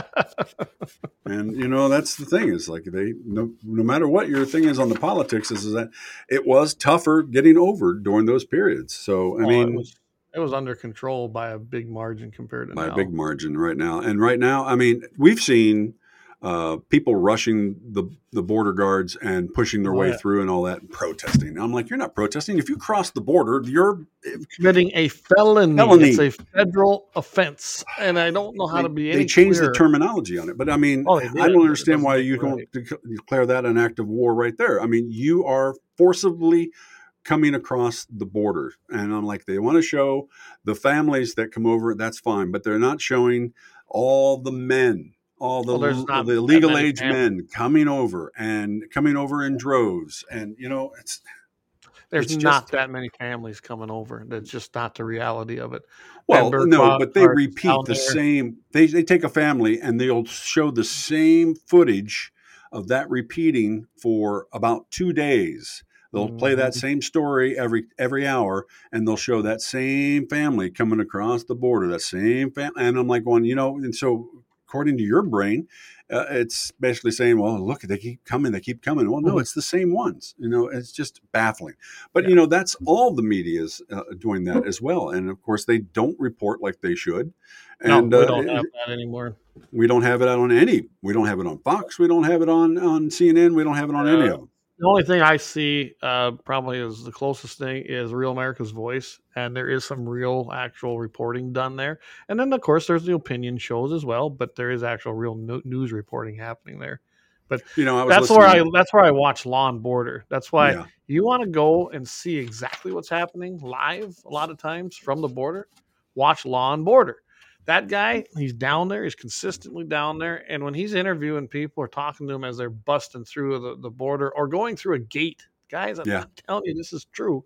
And you know that's the thing is like they no, no matter what your thing is on the politics is, is that it was tougher getting over during those periods. So I Well, mean, it was, it was under control by a big margin compared to by now. a big margin right now. And right now, I mean, we've seen uh, people rushing the the border guards and pushing their Oh, way yeah. through and all that and protesting. And I'm like, you're not protesting. If you cross the border, you're Committing a felony. Felony. It's a federal offense, and I don't know how they, to be they any changed clearer. the terminology on it. But I mean, Oh, they did, I but don't it understand doesn't why make you it can right. dec- declare that an act of war right there. I mean, you are forcibly coming across the border. And I'm like, they want to show the families that come over, that's fine. But they're not showing all the men, all the, Well, there's not the that legal many age families. men coming over and coming over in droves. And, you know, it's, There's it's not just- that many families coming over. That's just not the reality of it. well, Pembroke no, Park but they Park repeat down the there. same. They they take a family and they'll show the same footage of that repeating for about two days. They'll play that Mhm. same story every every hour, and they'll show that same family coming across the border. That same family, and I'm like, going, you know, and so according to your brain, uh, it's basically saying, well, look, they keep coming, they keep coming. Well, no, Mhm. it's the same ones. You know, it's just baffling. But Yeah. you know, that's all the media's uh, doing that as well, and of course, they don't report like they should. No, And we uh, don't it- have that anymore. we don't have it on any. We don't have it on Fox. We don't have it on on C N N. We don't have it on any Uh, of them. The only thing I see uh, probably is the closest thing is Real America's Voice, and there is some real actual reporting done there. And then, of course, there's the opinion shows as well, but there is actual real no- news reporting happening there. But You know, I was that's where I listening- that's where I watch Law and Border. That's why Yeah. you want to go and see exactly what's happening live a lot of times from the border. Watch Law and Border. That guy, he's down there. He's consistently down there. And when he's interviewing people or talking to them as they're busting through the, the border or going through a gate, guys, I'm Yeah. not telling you this is true.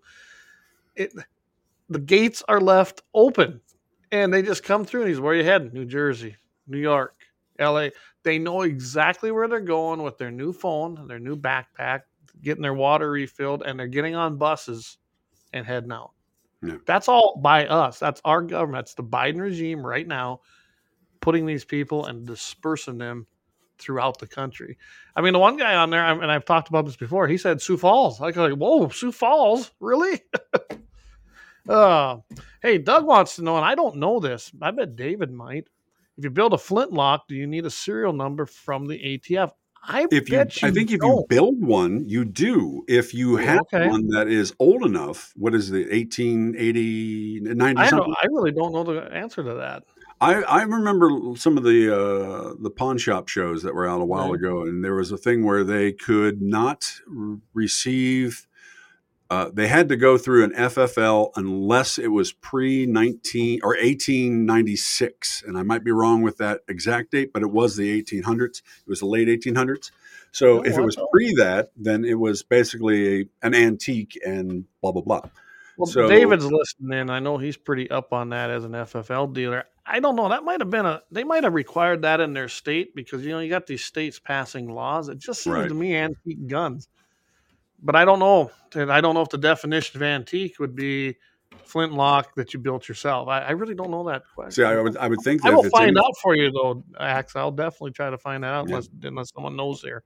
It the gates are left open and they just come through and he's where you heading? New Jersey, New York, L A. They know exactly where they're going with their new phone and their new backpack, getting their water refilled, and they're getting on buses and heading out. Yeah. That's all by us. That's our government. That's the Biden regime right now putting these people and dispersing them throughout the country. I mean, the one guy on there, and I've talked about this before, he said Sioux Falls. I go like, whoa, Sioux Falls? Really? uh, hey, Doug wants to know, and I don't know this. I bet David might. if you build a flintlock, do you need a serial number from the A T F? I If you, bet you I think if don't. you build one, you do. If you have okay. one that is old enough, what is the eighteen eighty, ninety I something? don't, I really don't know the answer to that. I, I remember some of the uh, the pawn shop shows that were out a while Right. ago, and there was a thing where they could not re- receive. Uh, they had to go through an F F L unless it was pre nineteen or eighteen ninety-six, and I might be wrong with that exact date, but it was the eighteen hundreds. It was the late eighteen hundreds. So Oh, if it was wow. pre that, then it was basically a, an antique and blah blah blah. Well, So- David's listening in. I know he's pretty up on that as an F F L dealer. I don't know. That might have been a. They might have required that in their state because you know you got these states passing laws. It just seems Right. to me antique guns, but I don't know. And I don't know if the definition of antique would be flintlock that you built yourself. I, I really don't know that question. See, I would I would think that I will if it's find in- out for you though, Axe. I'll definitely try to find that out Yeah. unless unless someone knows there.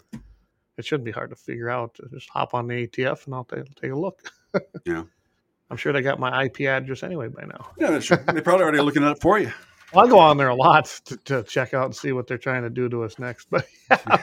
It shouldn't be hard to figure out. Just hop on the A T F and I'll take, take a look. Yeah. I'm sure they got my I P address anyway by now. Yeah, that's true. They're probably already looking it up for you. Well, I go on there a lot to, to check out and see what they're trying to do to us next. But yeah.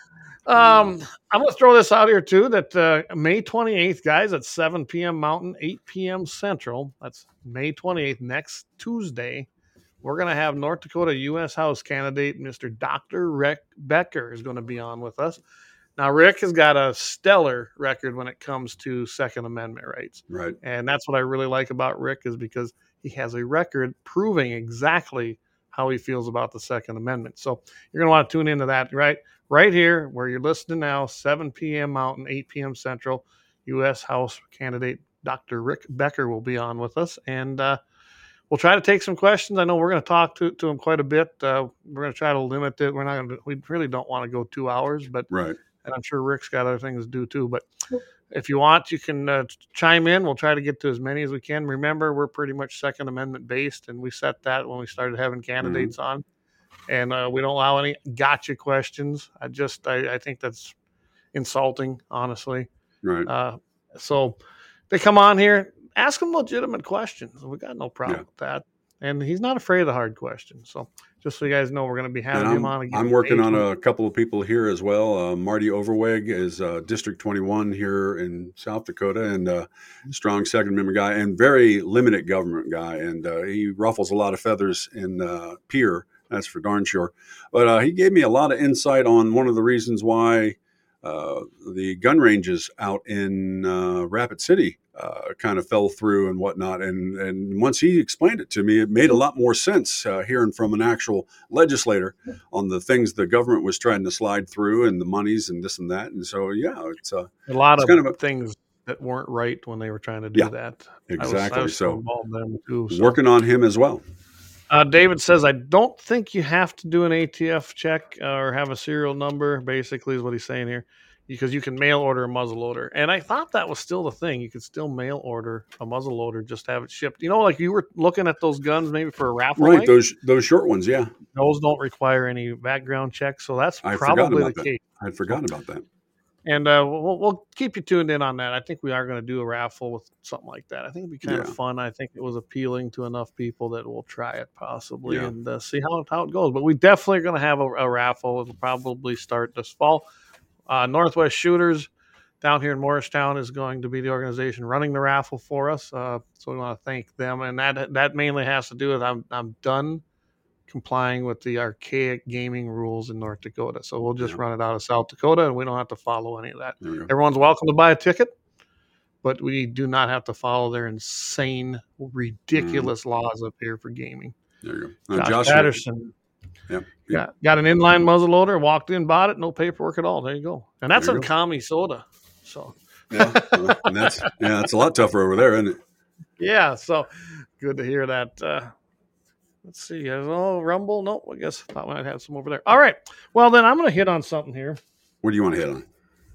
um, I'm going to throw this out here too that uh, May twenty-eighth, guys, at seven p.m. Mountain, eight p.m. Central. That's May twenty-eighth, next Tuesday. We're going to have North Dakota U S House candidate, Mister Doctor Rick Becker, is going to be on with us. Now, Rick has got a stellar record when it comes to Second Amendment rights. Right. And that's what I really like about Rick is because he has a record proving exactly how he feels about the Second Amendment. So you're going to want to tune into that, right? Right here where you're listening now, seven p.m. Mountain, eight p.m. Central, U S House candidate Doctor Rick Becker will be on with us. And uh, we'll try to take some questions. I know we're going to talk to, to him quite a bit. Uh, we're going to try to limit it. We're not going to, we really don't want to go two hours, but Right. and I'm sure Rick's got other things to do too. But if you want, you can uh, chime in. We'll try to get to as many as we can. Remember, we're pretty much Second Amendment based, and we set that when we started having candidates Mm-hmm. on. And uh, we don't allow any gotcha questions. I just, I, I think that's insulting, honestly. Right. Uh, so they come on here, ask them legitimate questions. We got no problem Yeah. with that. And he's not afraid of the hard questions. So just so you guys know, we're going to be having And him I'm, on again. I'm working on May a couple of people here as well. Uh, Marty Overweg is uh, District twenty-one here in South Dakota, and uh, strong Second Amendment guy, and very limited government guy. And uh, he ruffles a lot of feathers in uh, Pierre, that's for darn sure. But uh, he gave me a lot of insight on one of the reasons why uh, the gun ranges out in uh, Rapid City uh, kind of fell through and whatnot. And, and once he explained it to me, it made a lot more sense uh, hearing from an actual legislator on the things the government was trying to slide through and the monies and this and that. And so, yeah, it's uh, a lot it's of, kind of a- things that weren't right when they were trying to do Yeah, that. I was- exactly. I was So involved in them too. So. working on him as well. Uh, David says, I don't think you have to do an A T F check uh, or have a serial number, basically, is what he's saying here, because you can mail order a muzzle loader. And I thought that was still the thing. You could still mail order a muzzle loader, just have it shipped. You know, like you were looking at those guns maybe for a raffle Right. night? Those those short ones. Yeah. Those don't require any background checks. So that's I'd forgotten probably the about that. case. I'd forgotten about that. And uh, we'll, we'll keep you tuned in on that. I think we are going to do a raffle with something like that. I think it'd be kind Yeah. of fun. I think it was appealing to enough people that we'll try it possibly Yeah. and uh, see how, how it goes. But we definitely are going to have a, a raffle. It'll probably start this fall. Uh, Northwest Shooters down here in Morristown is going to be the organization running the raffle for us. Uh, so we want to thank them. And that that mainly has to do with I'm I'm done complying with the archaic gaming rules in North Dakota. So we'll just Yeah. run it out of South Dakota, and we don't have to follow any of that. There we go. Everyone's welcome to buy a ticket, but we do not have to follow their insane, ridiculous laws up here for gaming. There you go. Uh, Josh, Josh Patterson Yep. got, got an inline muzzle loader, walked in, bought it, no paperwork at all. There you go. And that's There in you go. Kami Soda. So, Yeah. Well, and that's yeah, that's a lot tougher over there, isn't it? yeah, so good to hear that. Uh, let's see. Oh, Rumble. No, I guess I thought we might have some over there. All right. Well, then I'm going to hit on something here. What do you want to hit on?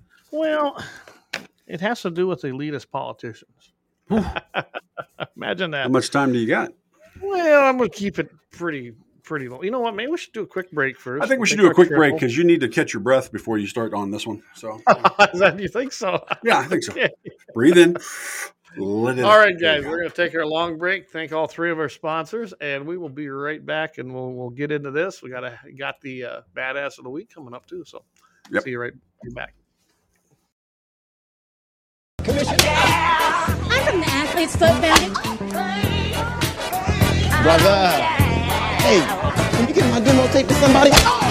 Well, it has to do with elitist politicians. Imagine that. How much time do you got? Well, I'm going to keep it pretty, pretty low. You know what? Maybe we should do a quick break first. I think we We'll should take do a our quick break triple. because you need to catch your breath before you start on this one. So Is that, you think so? yeah, I think so. Okay. Breathe in, Let it All right, guys, we're going to take our long break. Thank all three of our sponsors, and we will be right back, and we'll we'll get into this. We got a, got the uh, badass of the week coming up too, so Yep. see you right back. I'm from the Athlete's Foot Foundation. Brother. Hey, can you get my demo tape to somebody?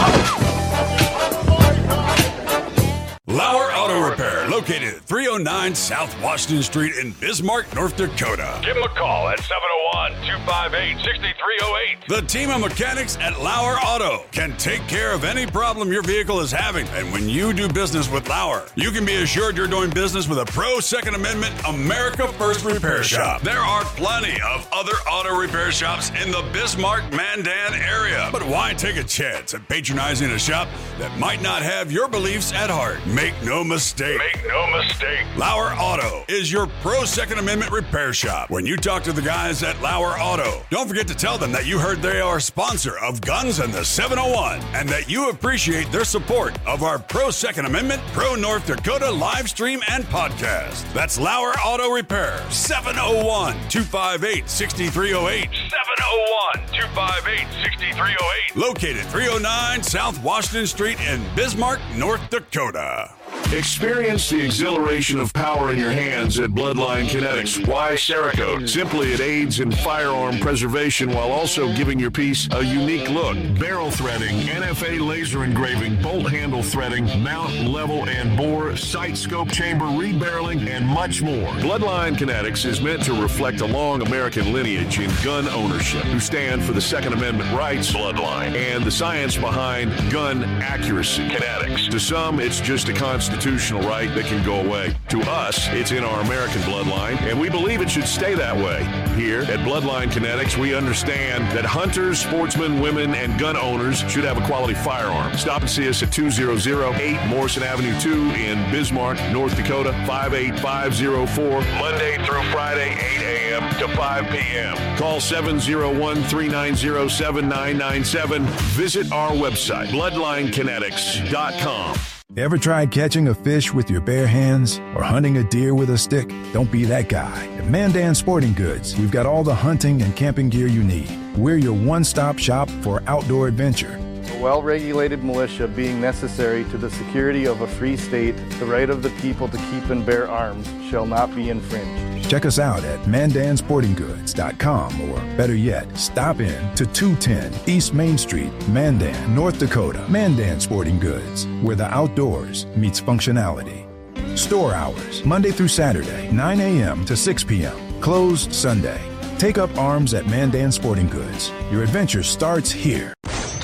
Lauer Auto Repair, located at three oh nine South Washington Street in Bismarck, North Dakota. Give them a call at seven oh one, two five eight, six three oh eight. The team of mechanics at Lauer Auto can take care of any problem your vehicle is having. And when you do business with Lauer, you can be assured you're doing business with a pro Second Amendment America First repair shop. There are plenty of other auto repair shops in the Bismarck-Mandan area. But why take a chance at patronizing a shop that might not have your beliefs at heart? Make no mistake. Make no mistake. Lauer Auto is your pro Second Amendment repair shop. When you talk to the guys at Lauer Auto, don't forget to tell them that you heard they are a sponsor of Guns and the seven oh one and that you appreciate their support of our pro Second Amendment, pro North Dakota live stream and podcast. That's Lauer Auto Repair, seven oh one, two five eight, six three oh eight. seven oh one, two five eight, six three oh eight. Located three oh nine South Washington Street in Bismarck, North Dakota. Experience the exhilaration of power in your hands at Bloodline Kinetics. Why Cerakote? Simply, it aids in firearm preservation while also giving your piece a unique look. Barrel threading, N F A laser engraving, bolt handle threading, mount, level, and bore, sight scope chamber rebarreling, and much more. Bloodline Kinetics is meant to reflect a long American lineage in gun ownership, who stand for the Second Amendment rights, Bloodline, and the science behind gun accuracy. Kinetics. To some, it's just a constitutional right that can go away. To us, it's in our American bloodline, and we believe it should stay that way. Here at Bloodline Kinetics, we understand that hunters, sportsmen, women, and gun owners should have a quality firearm. Stop and see us at two thousand eight Morrison Avenue two in Bismarck, North Dakota, five eight five zero four, Monday through Friday, eight a.m. to five p.m. Call seven oh one, three nine zero, seven nine nine seven. Visit our website, bloodline kinetics dot com. Ever tried catching a fish with your bare hands or hunting a deer with a stick? Don't be that guy. At Mandan Sporting Goods, we've got all the hunting and camping gear you need. We're your one-stop shop for outdoor adventure. A well-regulated militia being necessary to the security of a free state, the right of the people to keep and bear arms shall not be infringed. Check us out at mandan sporting goods dot com, or better yet, stop in to two ten East Main Street, Mandan, North Dakota. Mandan Sporting Goods, where the outdoors meets functionality. Store hours, Monday through Saturday, nine a.m. to six p.m. Closed Sunday. Take up arms at Mandan Sporting Goods. Your adventure starts here.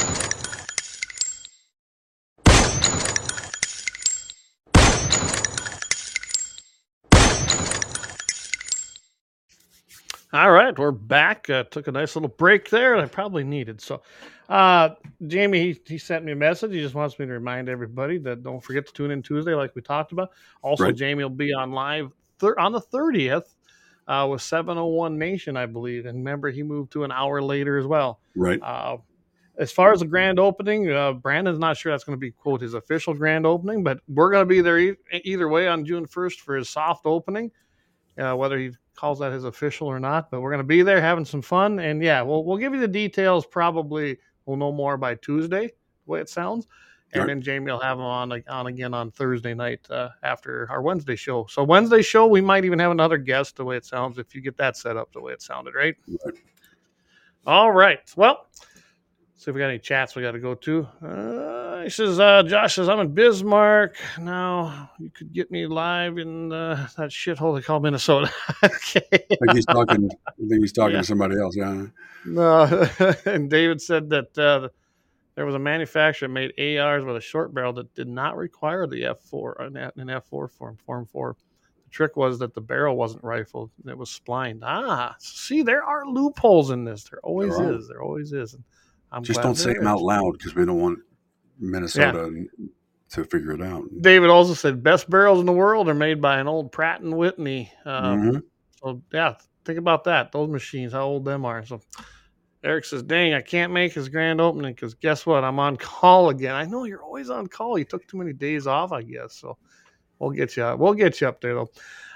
All right, we're back. Uh, took a nice little break there that I probably needed. So, uh, Jamie, he, he sent me a message. He just wants me to remind everybody that don't forget to tune in Tuesday, like we talked about. Also, Right. Jamie will be on live thir- on the thirtieth uh, with seven oh one Nation, I believe. And remember, he moved to an hour later as well. Right. Uh, as far as the grand opening, uh, Brandon's not sure that's going to be, quote, his official grand opening, but we're going to be there e- either way on June first for his soft opening, uh, whether he calls that his official or not, but we're going to be there having some fun. And yeah, we'll, we'll give you the details. Probably we'll know more by Tuesday, the way it sounds. And Right. then Jamie will have him on, on again on Thursday night uh, after our Wednesday show. So Wednesday show, we might even have another guest, the way it sounds, if you get that set up the way it sounded, right? Right. All right. Well, see if we got any chats we got to go to. Uh, he says, uh, Josh says, I'm in Bismarck. Now, you could get me live in uh, that shithole they call Minnesota. Okay. I think he's talking. I think he's talking Yeah. to somebody else. Yeah. No. And David said that uh, there was a manufacturer that made A Rs with a short barrel that did not require the F four, an an F four form, Form four. The trick was that the barrel wasn't rifled. It was splined. Ah, see, there are loopholes in this. There always There are. is. There always is. And I'm Just glad don't say there them is. out loud because we don't want Minnesota to figure it out. David also said best barrels in the world are made by an old Pratt and Whitney. Um, Mhm. So yeah, think about that. Those machines, how old them are. So Eric says, "Dang, I can't make his grand opening because guess what? I'm on call again. I know you're always on call. You took too many days off, I guess. So we'll get you. We'll get you up there though.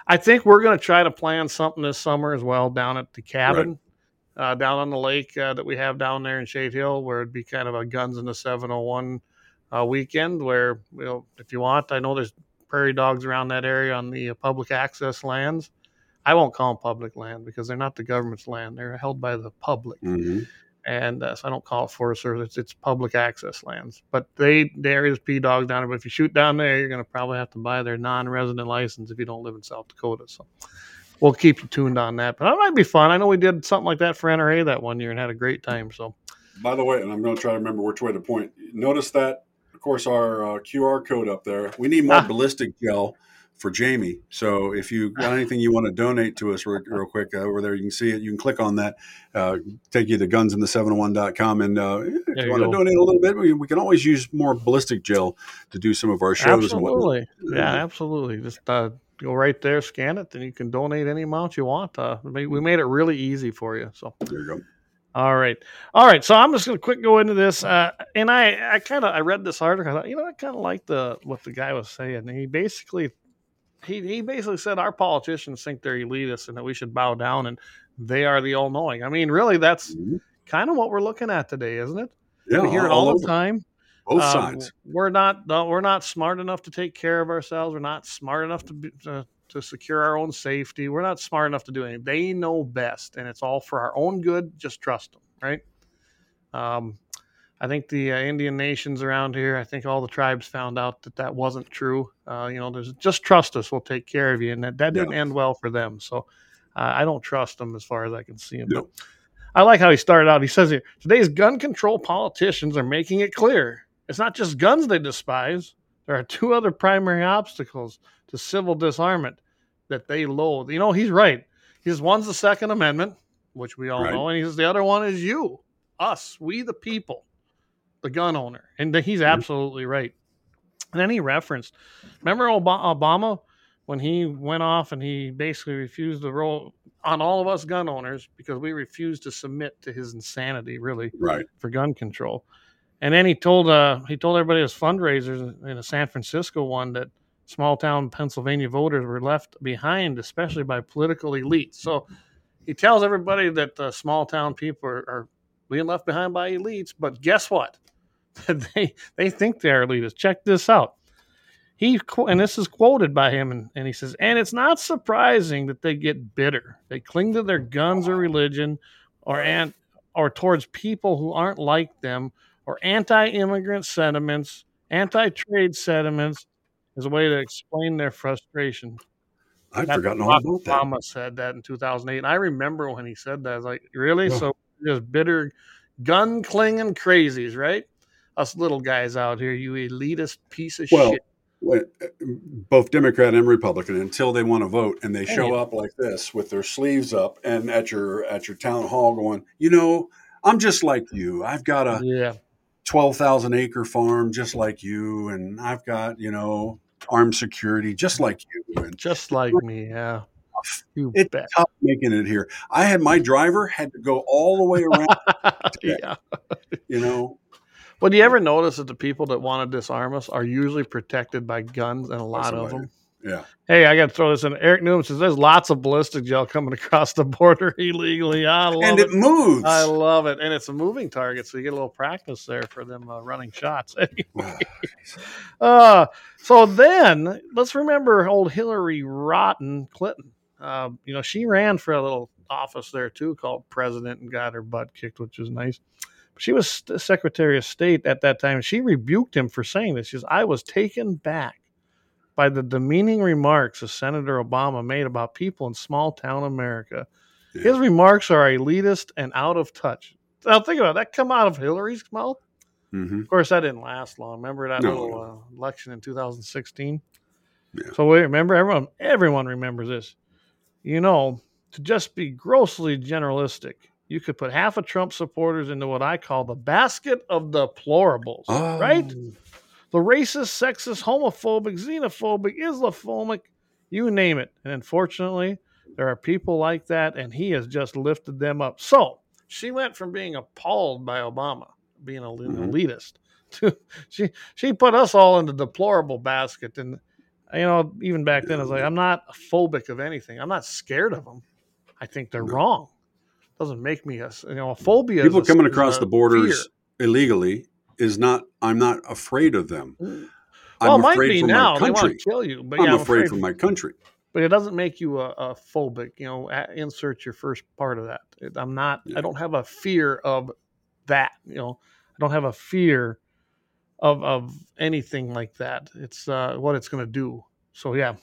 I think we're going to try to plan something this summer as well down at the cabin, right. uh, down on the lake uh, that we have down there in Shade Hill, where it'd be kind of a Guns in the seven oh one uh, weekend where, you know, if you want, I know there's prairie dogs around that area on the uh, public access lands. I won't call them public land because they're not the government's land. They're held by the public. Mm-hmm. And uh, so I don't call it Forest Service. It's, it's public access lands. But they there is P dogs down there. But if you shoot down there, you're going to probably have to buy their non-resident license if you don't live in South Dakota. So we'll keep you tuned on that. But that might be fun. I know we did something like that for N R A that one year and had a great time. So, by the way, and I'm going to try to remember which way to point. Notice that, of course, our uh, Q R code up there. We need more ah. ballistic gel for Jamie. So if you got anything you want to donate to us real, real quick uh, over there, you can see it. You can click on that, uh, take you to guns in the seven oh one dot com. And uh, if you, you want go. to donate a little bit, we, we can always use more ballistic gel to do some of our shows. Absolutely. And whatnot. Yeah, absolutely. Just uh, go right there, scan it, and you can donate any amount you want. Uh, we made it really easy for you. So there you go. All right. All right. So I'm just going to quick go into this. Uh, and I, I kind of, I read this article. I thought, you know, I kind of like the, what the guy was saying. He basically, He he basically said our politicians think they're elitists and that we should bow down and they are the all-knowing. I mean, really, that's mm-hmm. kind of what we're looking at today, isn't it? Yeah, we hear it all, all the time. Both um, sides. We're not we're not smart enough to take care of ourselves. We're not smart enough to, be, to to secure our own safety. We're not smart enough to do anything. They know best, and it's all for our own good. Just trust them, right? Um. I think the uh, Indian nations around here, I think all the tribes found out that that wasn't true. Uh, you know, there's just trust us, we'll take care of you. And that, that didn't yeah. end well for them. So uh, I don't trust them as far as I can see them. Yep. But I like how he started out. He says here, today's gun control politicians are making it clear. It's not just guns they despise. There are two other primary obstacles to civil disarmament that they loathe. You know, he's right. He says one's the Second Amendment, which we all right. know. And he says the other one is you, us, we the people. The gun owner. And he's absolutely right. And then he referenced, remember Obama when he went off and he basically refused to roll on all of us gun owners because we refused to submit to his insanity, really, right. for gun control. And then he told uh, he told everybody his fundraisers in a San Francisco one that small town Pennsylvania voters were left behind, especially by political elites. So he tells everybody that uh, small town people are, are being left behind by elites. But guess what? they they think they're elitists. Check this out. He and this is quoted by him, and, and he says, and it's not surprising that they get bitter. They cling to their guns or religion, or and or towards people who aren't like them, or anti-immigrant sentiments, anti-trade sentiments, as a way to explain their frustration. I'd That's forgotten all about that. Obama said that in two thousand eight, and I remember when he said that. I was like, really? Yeah. So just bitter, gun-clinging crazies, right? Us little guys out here, you elitist piece of well, shit. Well, both Democrat and Republican, until they want to vote and they show up like this with their sleeves up and at your at your town hall going, you know, I'm just like you. I've got a yeah. twelve thousand acre farm just like you, and I've got, you know, armed security just like you. And just like me, yeah. You it's bet. tough making it here. I had my driver had to go all the way around. yeah. You know. Well, do you ever notice that the people that want to disarm us are usually protected by guns, and a lot of them? Yeah. Hey, I got to throw this in. Eric Newman says there's lots of ballistic gel coming across the border illegally. I love and it. it moves. I love it. And it's a moving target, so you get a little practice there for them uh, running shots. Anyway. uh, so then let's remember old Hillary Rotten Clinton. Uh, you know, she ran for a little office there, too, called president and got her butt kicked, which is nice. She was Secretary of State at that time. She rebuked him for saying this. She says, I was taken back by the demeaning remarks that Senator Obama made about people in small town America. Yeah. His remarks are elitist and out of touch. Now, think about it. That come out of Hillary's mouth? Mm-hmm. Of course, that didn't last long. Remember that no. little uh, election in two thousand sixteen? Yeah. So wait, remember, everyone, everyone remembers this. You know, to just be grossly generalistic, you could put half of Trump supporters into what I call the basket of deplorables, oh. right? The racist, sexist, homophobic, xenophobic, Islamophobic, you name it. And unfortunately, there are people like that, and he has just lifted them up. So she went from being appalled by Obama, being an mm-hmm. elitist, to she she put us all in the deplorable basket. And you know, even back then, I was like, I'm not phobic of anything. I'm not scared of them. I think they're no. wrong. Doesn't make me a, you know, a phobia. People is a, coming across the borders fear. illegally is not, I'm not afraid of them. Well, I'm it might afraid be for now. my They country. want to kill you. But I'm yeah, I'm afraid, afraid for my country. But it doesn't make you a, a phobic, you know, a, insert your first part of that. It, I'm not, yeah. I don't have a fear of that, you know, I don't have a fear of, of anything like that. It's uh, what it's going to do. So, yeah.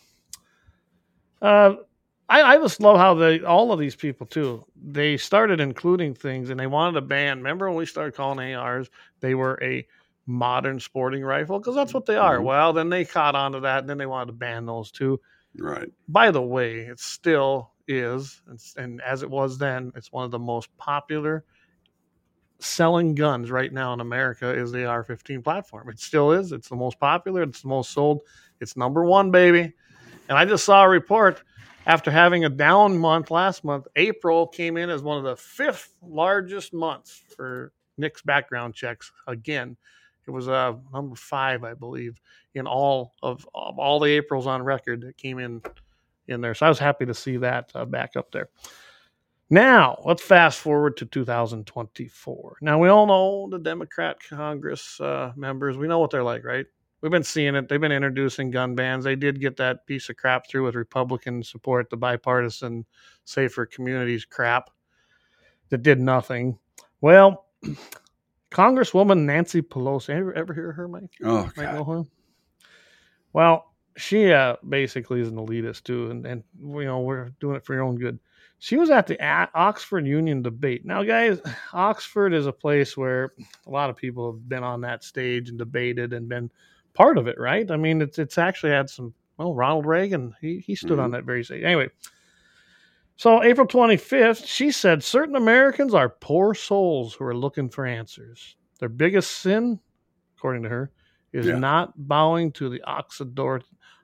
Uh, I, I just love how they, all of these people too, they started including things and they wanted to ban. Remember when we started calling A Rs, they were a modern sporting rifle because that's what they are. Mm-hmm. Well, then they caught on to that and then they wanted to ban those too. Right. By the way, it still is, and as it was then, it's one of the most popular selling guns right now in America is the A R fifteen platform. It still is. It's the most popular. It's the most sold. It's number one, baby. And I just saw a report after having a down month last month. April came in as one of the fifth largest months for N I CS background checks. Again, it was uh, number five, I believe, in all of, of all the Aprils on record that came in in there. So I was happy to see that uh, back up there. Now, let's fast forward to two thousand twenty-four. Now, we all know the Democrat Congress uh, members. We know what they're like, right? We've been seeing it. They've been introducing gun bans. They did get that piece of crap through with Republican support, the bipartisan Safer Communities crap that did nothing. Well, Congresswoman Nancy Pelosi, ever, ever hear of her, Mike? Oh, Mike know her? Well, she uh, basically is an elitist, too, and, and you know, we're doing it for your own good. She was at the Oxford Union debate. Now, guys, Oxford is a place where a lot of people have been on that stage and debated and been part of it, right? I mean, it's it's actually had some, well, Ronald Reagan, he, he stood mm-hmm. on that very stage. Anyway, so April twenty-fifth, she said, certain Americans are poor souls who are looking for answers. Their biggest sin, according to her, is yeah. not bowing to the oxidor,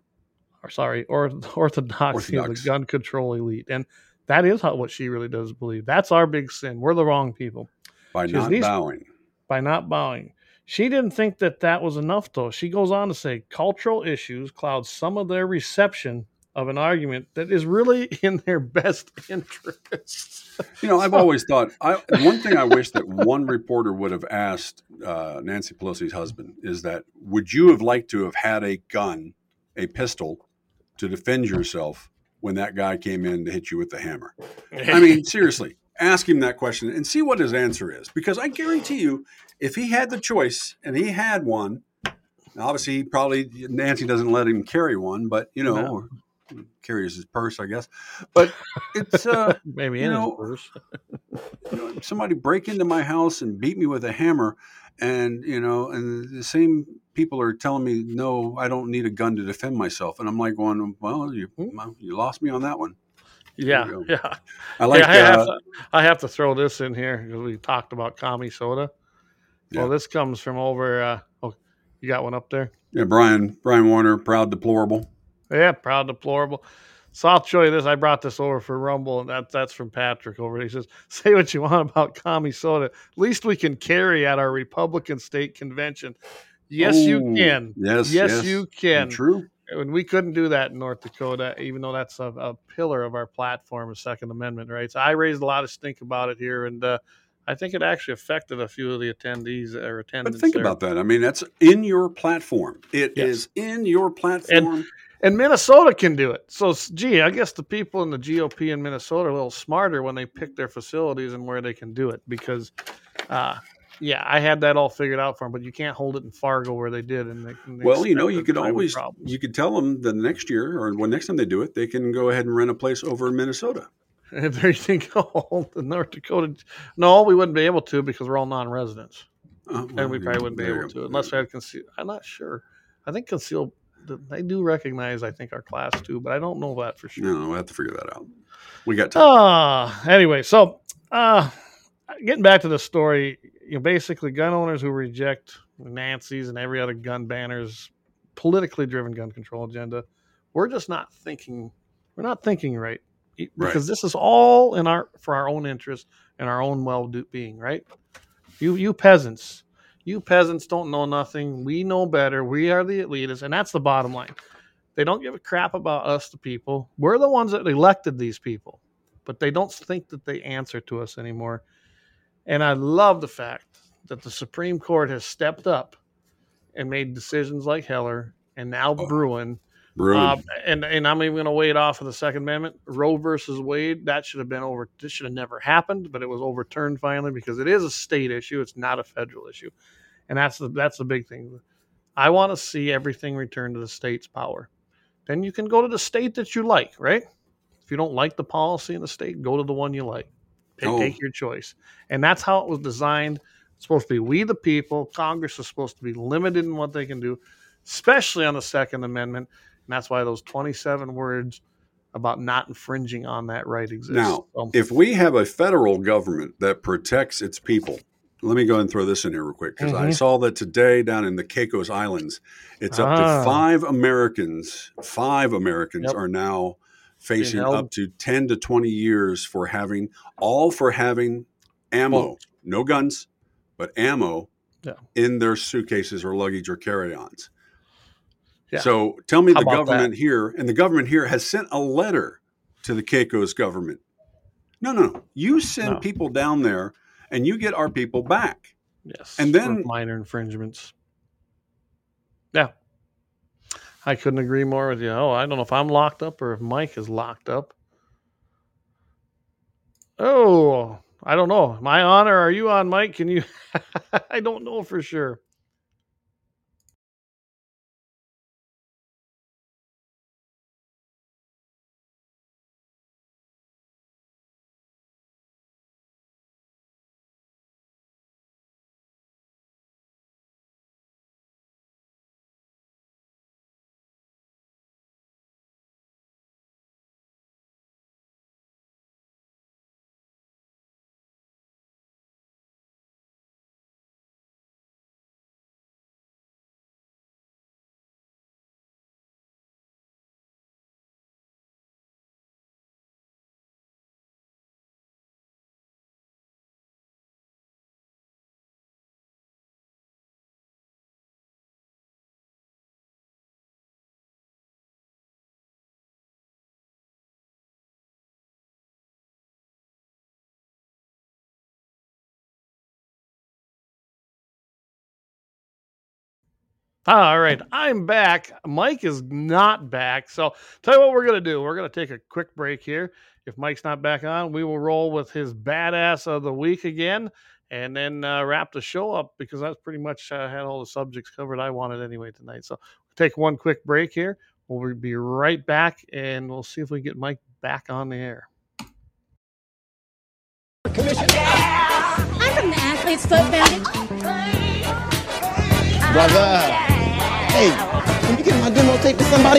or sorry, or orthodoxy Orthodox. of the gun control elite. And that is how, what she really does believe. That's our big sin. We're the wrong people. By she not these, bowing. By not bowing. She didn't think that that was enough, though. She goes on to say cultural issues cloud some of their reception of an argument that is really in their best interests. You know, I've so, always thought, I, one thing I wish that one reporter would have asked uh, Nancy Pelosi's husband is that, would you have liked to have had a gun, a pistol, to defend yourself when that guy came in to hit you with the hammer? I mean, seriously, ask him that question and see what his answer is. Because I guarantee you, if he had the choice and he had one, obviously he probably, Nancy doesn't let him carry one, but, you know, no. or carries his purse, I guess. But it's, uh, maybe you in know, his purse. you know, somebody break into my house and beat me with a hammer. And, you know, and the same people are telling me, no, I don't need a gun to defend myself. And I'm like going, well, you well, you lost me on that one. Yeah, yeah. I like. Yeah, I, have uh, to, I have to throw this in here because we talked about commie soda. Yeah. Well, this comes from over. Uh, oh, you got one up there? Yeah, Brian Brian Warner, proud deplorable. Yeah, proud deplorable. So I'll show you this. I brought this over for Rumble, and that, that's from Patrick over there. He says, say what you want about commie soda. At least we can carry at our Republican state convention. Yes, oh, you can. Yes, yes, yes, you can. True. And we couldn't do that in North Dakota, even though that's a, a pillar of our platform, a Second Amendment rights. I raised a lot of stink about it here, and uh, I think it actually affected a few of the attendees or attendants. But think there. about that. I mean, that's in your platform. It yes. is in your platform. And, and Minnesota can do it. So, gee, I guess the people in the G O P in Minnesota are a little smarter when they pick their facilities and where they can do it because, uh, yeah, I had that all figured out for them, but you can't hold it in Fargo where they did. And, they, and they well, you know, you could always problems. you could tell them the next year or when next time they do it, they can go ahead and rent a place over in Minnesota. And there you go, the North Dakota. No, we wouldn't be able to because we're all non-residents, uh, well, and we probably wouldn't be able to unless we had conceal. I'm not sure. I think concealed. They do recognize, I think, our class too, but I don't know that for sure. No, we'll have to figure that out. We got time. Uh, anyway, so uh, getting back to the story, you know, basically gun owners who reject Nancy's and every other gun banner's politically driven gun control agenda, we're just not thinking, we're not thinking right. Because right. this is all in our for our own interest and our own well-being, right? You you peasants. You peasants don't know nothing. We know better. We are the elitists, and that's the bottom line. They don't give a crap about us, the people. We're the ones that elected these people, but they don't think that they answer to us anymore. And I love the fact that the Supreme Court has stepped up and made decisions like Heller and now oh. Bruen. Bruen. Uh, and, and I'm even going to wade off of the Second Amendment. Roe versus Wade, that should have been over. This should have never happened, but it was overturned finally because it is a state issue. It's not a federal issue. And that's the, that's the big thing. I want to see everything return to the state's power. Then you can go to the state that you like, right? If you don't like the policy in the state, go to the one you like. Take, oh. take your choice. And that's how it was designed. It's supposed to be we the people. Congress is supposed to be limited in what they can do, especially on the Second Amendment. And that's why those twenty-seven words about not infringing on that right exist. Now, so, if we have a federal government that protects its people, let me go and throw this in here real quick, because mm-hmm. I saw that today down in the Caicos Islands, it's up ah. to five Americans, five Americans yep. are now facing up to ten to twenty years for having, all for having ammo, well, no guns, but ammo yeah. in their suitcases or luggage or carry-ons. Yeah. So tell me How the government that? here, and the government here has sent a letter to the Caicos government. No, no, you send no. people down there and you get our people back. Yes. And then minor infringements. Yeah. I couldn't agree more with you. Oh, I don't know if I'm locked up or if Mike is locked up. Oh, I don't know. Am I on or are you on, Mike? Can you? I don't know for sure. All right, I'm back. Mike is not back. So tell you what we're going to do. We're going to take a quick break here. If Mike's not back on, we will roll with his badass of the week again and then uh, wrap the show up because that's pretty much uh, had all the subjects covered I wanted anyway tonight. So we'll take one quick break here. We'll be right back, and we'll see if we can get Mike back on the air. Yeah. I'm from the Athlete's Foot Foundation. Brother. Hey, can you get my demo tape to somebody?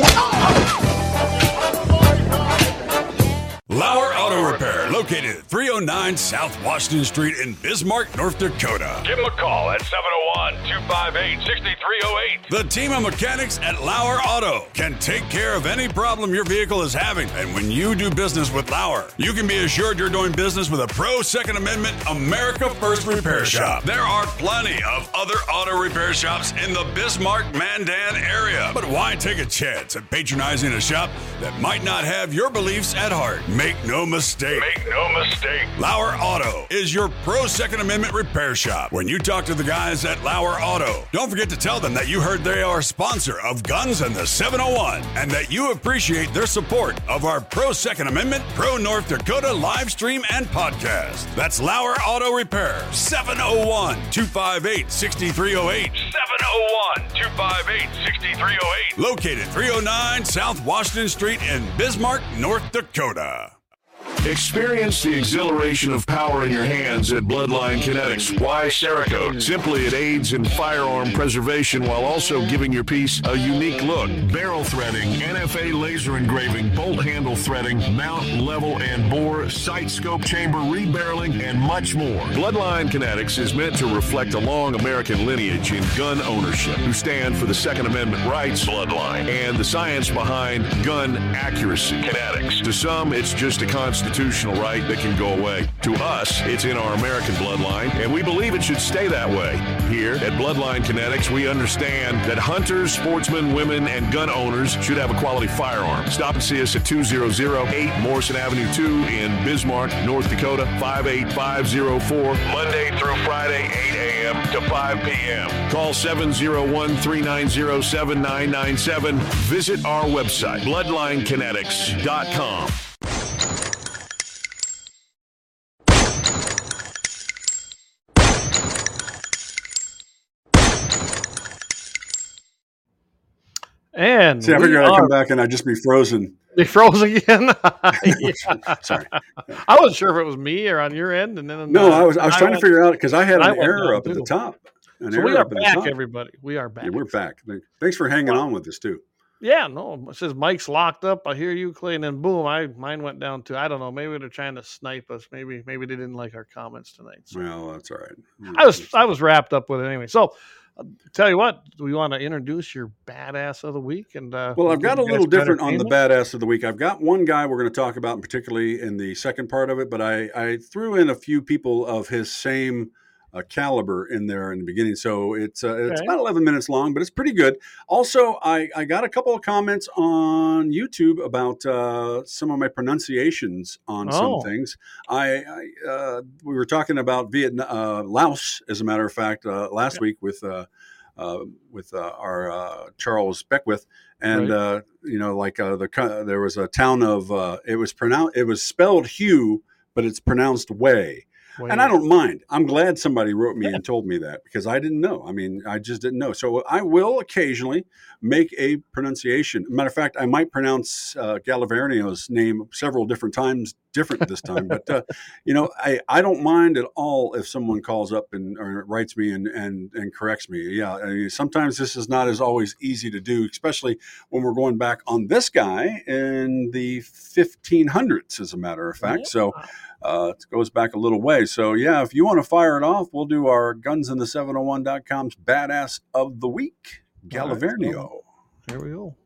Lauer Auto Repair, located at three oh nine South Washington Street in Bismarck, North Dakota. Give them a call at seven oh one, two five eight, six three oh eight. The team of mechanics at Lauer Auto can take care of any problem your vehicle is having. And when you do business with Lauer, you can be assured you're doing business with a pro Second Amendment America First repair shop. There are plenty of other auto repair shops in the Bismarck-Mandan area. But why take a chance at patronizing a shop that might not have your beliefs at heart? Make no mistake. Make no mistake. Lauer Auto is your pro Second Amendment repair shop. When you talk to the guys at Lauer Auto, don't forget to tell them that you heard they are a sponsor of Guns and the seven oh one and that you appreciate their support of our pro Second Amendment, pro North Dakota live stream and podcast. That's Lauer Auto Repair, seven oh one, two five eight, six three oh eight. seven oh one, two five eight, six three oh eight. Located three oh nine South Washington Street in Bismarck, North Dakota. Experience the exhilaration of power in your hands at Bloodline Kinetics. Why Cerakote? Simply, it aids in firearm preservation while also giving your piece a unique look. Barrel threading, N F A laser engraving, bolt handle threading, mount, level, and bore, sight scope chamber, rebarreling, and much more. Bloodline Kinetics is meant to reflect a long American lineage in gun ownership, who stand for the Second Amendment rights, Bloodline, and the science behind gun accuracy. Kinetics. To some, it's just a constitution. constitutional right that can go away. To us, it's in our American bloodline, and we believe it should stay that way. Here at Bloodline Kinetics, we understand that hunters, sportsmen, women, and gun owners should have a quality firearm. Stop and see us at two thousand eight Morrison Avenue two in Bismarck, North Dakota, five eight five zero four, Monday through Friday, eight a.m. to five p.m. Call seven oh one, three nine zero, seven nine nine seven. Visit our website, bloodline kinetics dot com. And see, I figured I'd come back and I'd just be frozen. Be frozen again? Sorry. I wasn't sure if it was me or on your end. And then no, uh, I was I was I trying went, to figure out because I had an I error up at the top. An so error we are up back, at the top. everybody. We are back. Yeah, we're back. Thanks for hanging on with us, too. Yeah, no, it says Mike's locked up. I hear you, Clay, and then boom, I mine went down too. I don't know. Maybe they're trying to snipe us. Maybe maybe they didn't like our comments tonight. So. Well, that's all right. I was I was wrapped up with it anyway. So, I'll tell you what, do we want to introduce your badass of the week? And uh, well, I've got a little different on the badass of the week. I've got one guy we're going to talk about, particularly in the second part of it, but I I threw in a few people of his same. Uh, caliber in there in the beginning, so it's uh, it's okay. about eleven minutes long, but it's pretty good. Also, I, I got a couple of comments on YouTube about uh, some of my pronunciations on oh. some things. I, I uh, we were talking about Vietnam, uh, Laos, as a matter of fact, uh, last yeah. week with uh, uh, with uh, our uh, Charles Beckwith, and right. uh, you know, like uh, the there was a town of uh, it was pronounced it was spelled Hugh, but it's pronounced Way. Wait. And I don't mind. I'm glad somebody wrote me yeah. and told me that because I didn't know. I mean, I just didn't know. So I will occasionally make a pronunciation. Matter of fact, I might pronounce uh, Galavernio's name several different times, different this time. But, uh, you know, I, I don't mind at all if someone calls up and or writes me and, and, and corrects me. Yeah, I mean, sometimes this is not as always easy to do, especially when we're going back on this guy in the fifteen hundreds, as a matter of fact. Yeah. So uh, it goes back a little way. So, yeah, if you want to fire it off, we'll do our guns in the seven oh one dot com's Badass of the Week, Galavernio. Right, so here we go.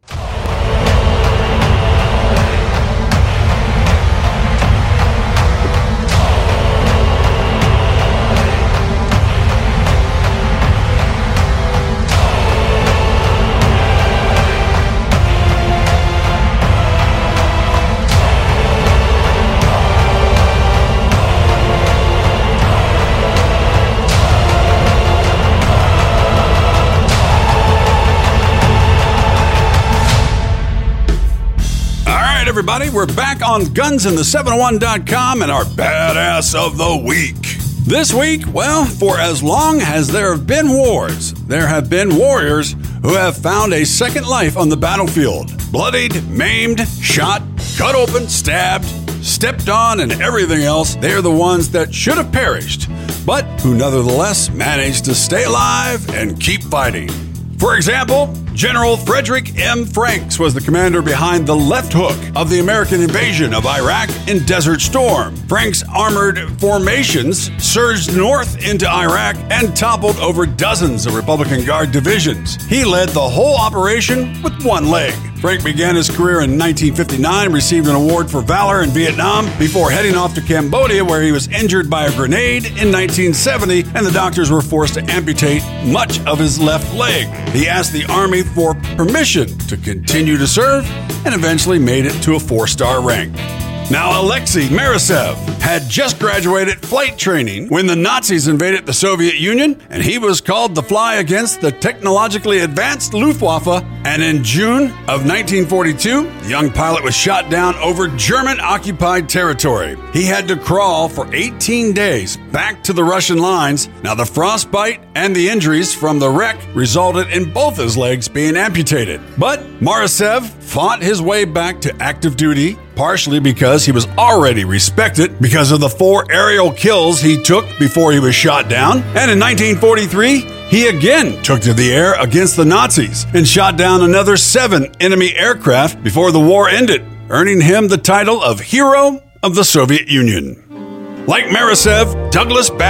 Everybody, we're back on guns in the seven oh one dot com and our Badass of the Week. This week, well, for as long as there have been wars, there have been warriors who have found a second life on the battlefield. Bloodied, maimed, shot, cut open, stabbed, stepped on, and everything else, they're the ones that should have perished, but who nevertheless managed to stay alive and keep fighting. For example, General Frederick M. Franks was the commander behind the left hook of the American invasion of Iraq in Desert Storm. Franks' armored formations surged north into Iraq and toppled over dozens of Republican Guard divisions. He led the whole operation with one leg. Frank began his career in nineteen fifty-nine, received an award for valor in Vietnam before heading off to Cambodia, where he was injured by a grenade in nineteen seventy, and the doctors were forced to amputate much of his left leg. He asked the Army for permission to continue to serve and eventually made it to a four-star rank. Now, Alexei Marisev had just graduated flight training when the Nazis invaded the Soviet Union, and he was called to fly against the technologically advanced Luftwaffe. And in June of nineteen forty-two, the young pilot was shot down over German-occupied territory. He had to crawl for eighteen days back to the Russian lines. Now, the frostbite and the injuries from the wreck resulted in both his legs being amputated. But Marisev fought his way back to active duty, partially because he was already respected because of the four aerial kills he took before he was shot down. And in nineteen forty-three, he again took to the air against the Nazis and shot down another seven enemy aircraft before the war ended, earning him the title of Hero of the Soviet Union. Like Marisev, Douglas Bader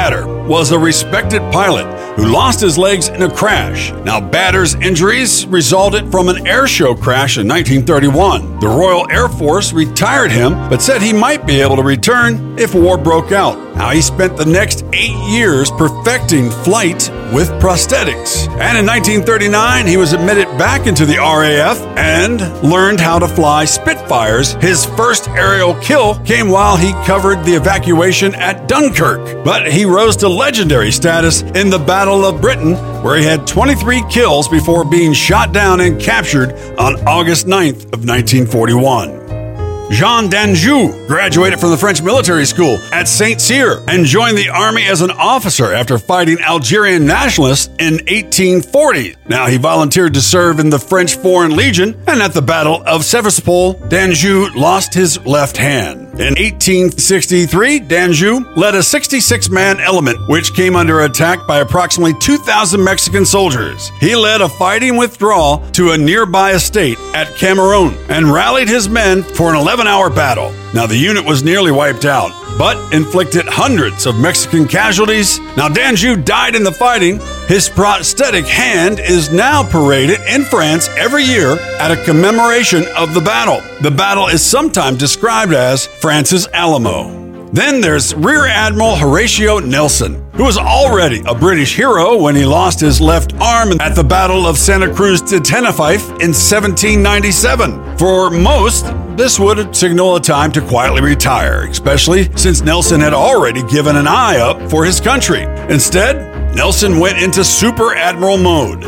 was a respected pilot who lost his legs in a crash. Now, Batter's injuries resulted from an air show crash in nineteen thirty-one. The Royal Air Force retired him, but said he might be able to return if war broke out. Now, he spent the next eight years perfecting flight with prosthetics. And in nineteen thirty-nine, he was admitted back into the R A F and learned how to fly Spitfires. His first aerial kill came while he covered the evacuation at Dunkirk. But he rose to legendary status in the Battle of Britain, where he had twenty-three kills before being shot down and captured on August ninth of nineteen forty-one. Jean Danjou graduated from the French military school at Saint Cyr and joined the army as an officer after fighting Algerian nationalists in eighteen forty. Now, he volunteered to serve in the French Foreign Legion, and at the Battle of Sevastopol, Danjou lost his left hand. In eighteen sixty-three, Danjou led a sixty-six man element which came under attack by approximately two thousand Mexican soldiers. He led a fighting withdrawal to a nearby estate at Cameroon and rallied his men for an eleven hour battle. Now, the unit was nearly wiped out, but inflicted hundreds of Mexican casualties. Now, Danjou died in the fighting. His prosthetic hand is now paraded in France every year at a commemoration of the battle. The battle is sometimes described as France's Alamo. Then there's Rear Admiral Horatio Nelson, who was already a British hero when he lost his left arm at the Battle of Santa Cruz de Tenerife in seventeen ninety-seven. For most, this would signal a time to quietly retire, especially since Nelson had already given an eye up for his country. Instead, Nelson went into Super Admiral mode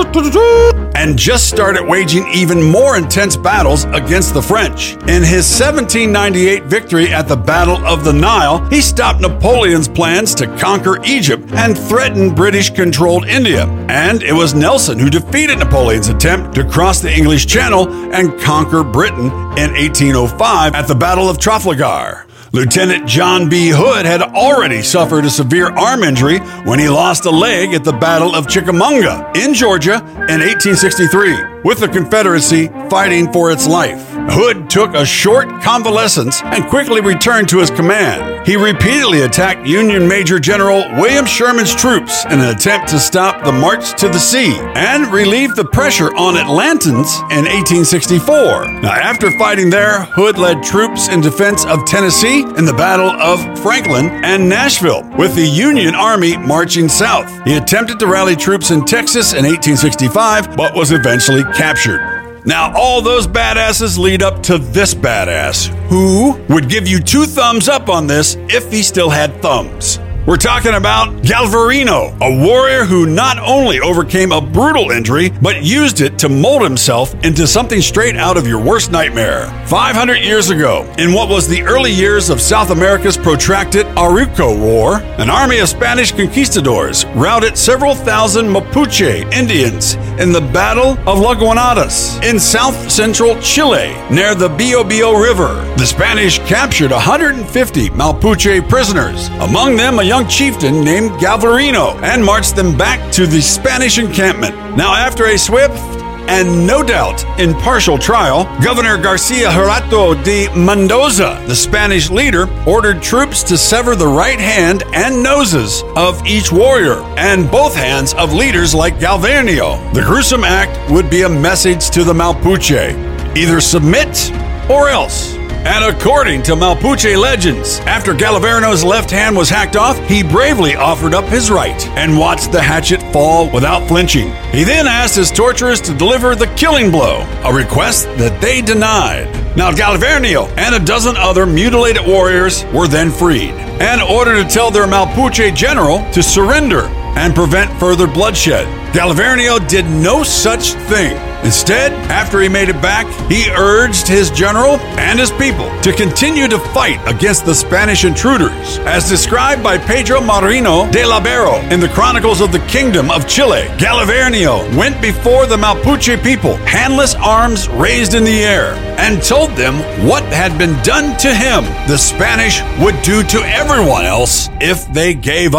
and just started waging even more intense battles against the French. In his seventeen ninety-eight victory at the Battle of the Nile, he stopped Napoleon's plans to conquer Egypt and threaten British-controlled India. And it was Nelson who defeated Napoleon's attempt to cross the English Channel and conquer Britain in eighteen oh five at the Battle of Trafalgar. Lieutenant John B. Hood had already suffered a severe arm injury when he lost a leg at the Battle of Chickamauga in Georgia in eighteen sixty-three, with the Confederacy fighting for its life. Hood took a short convalescence and quickly returned to his command. He repeatedly attacked Union Major General William Sherman's troops in an attempt to stop the march to the sea and relieve the pressure on Atlantans in eighteen sixty-four. Now, after fighting there, Hood led troops in defense of Tennessee in the Battle of Franklin and Nashville, with the Union Army marching south. He attempted to rally troops in Texas in eighteen sixty-five, but was eventually captured. Now, all those badasses lead up to this badass, who would give you two thumbs up on this if he still had thumbs. We're talking about Galvarino, a warrior who not only overcame a brutal injury, but used it to mold himself into something straight out of your worst nightmare. five hundred years ago, in what was the early years of South America's protracted Arauco War, an army of Spanish conquistadors routed several thousand Mapuche Indians in the Battle of Laguanadas in south-central Chile, near the Biobío River. The Spanish captured one hundred fifty Mapuche prisoners, among them a young chieftain named Galvarino, and marched them back to the Spanish encampment. Now, after a swift and no doubt impartial trial, Governor Garcia Herato de Mendoza, the Spanish leader, ordered troops to sever the right hand and noses of each warrior and both hands of leaders like Galvarino. The gruesome act would be a message to the Mapuche: either submit or else. And according to Mapuche legends, after Galvarino's left hand was hacked off, he bravely offered up his right and watched the hatchet fall without flinching. He then asked his torturers to deliver the killing blow, a request that they denied. Now, Galvarino and a dozen other mutilated warriors were then freed and ordered to tell their Mapuche general to surrender and prevent further bloodshed. Galvarino did no such thing. Instead, after he made it back, he urged his general and his people to continue to fight against the Spanish intruders. As described by Pedro Marino de Labero in the Chronicles of the Kingdom of Chile, Galvarino went before the Mapuche people, handless arms raised in the air, and told them what had been done to him, the Spanish would do to everyone else if they gave up.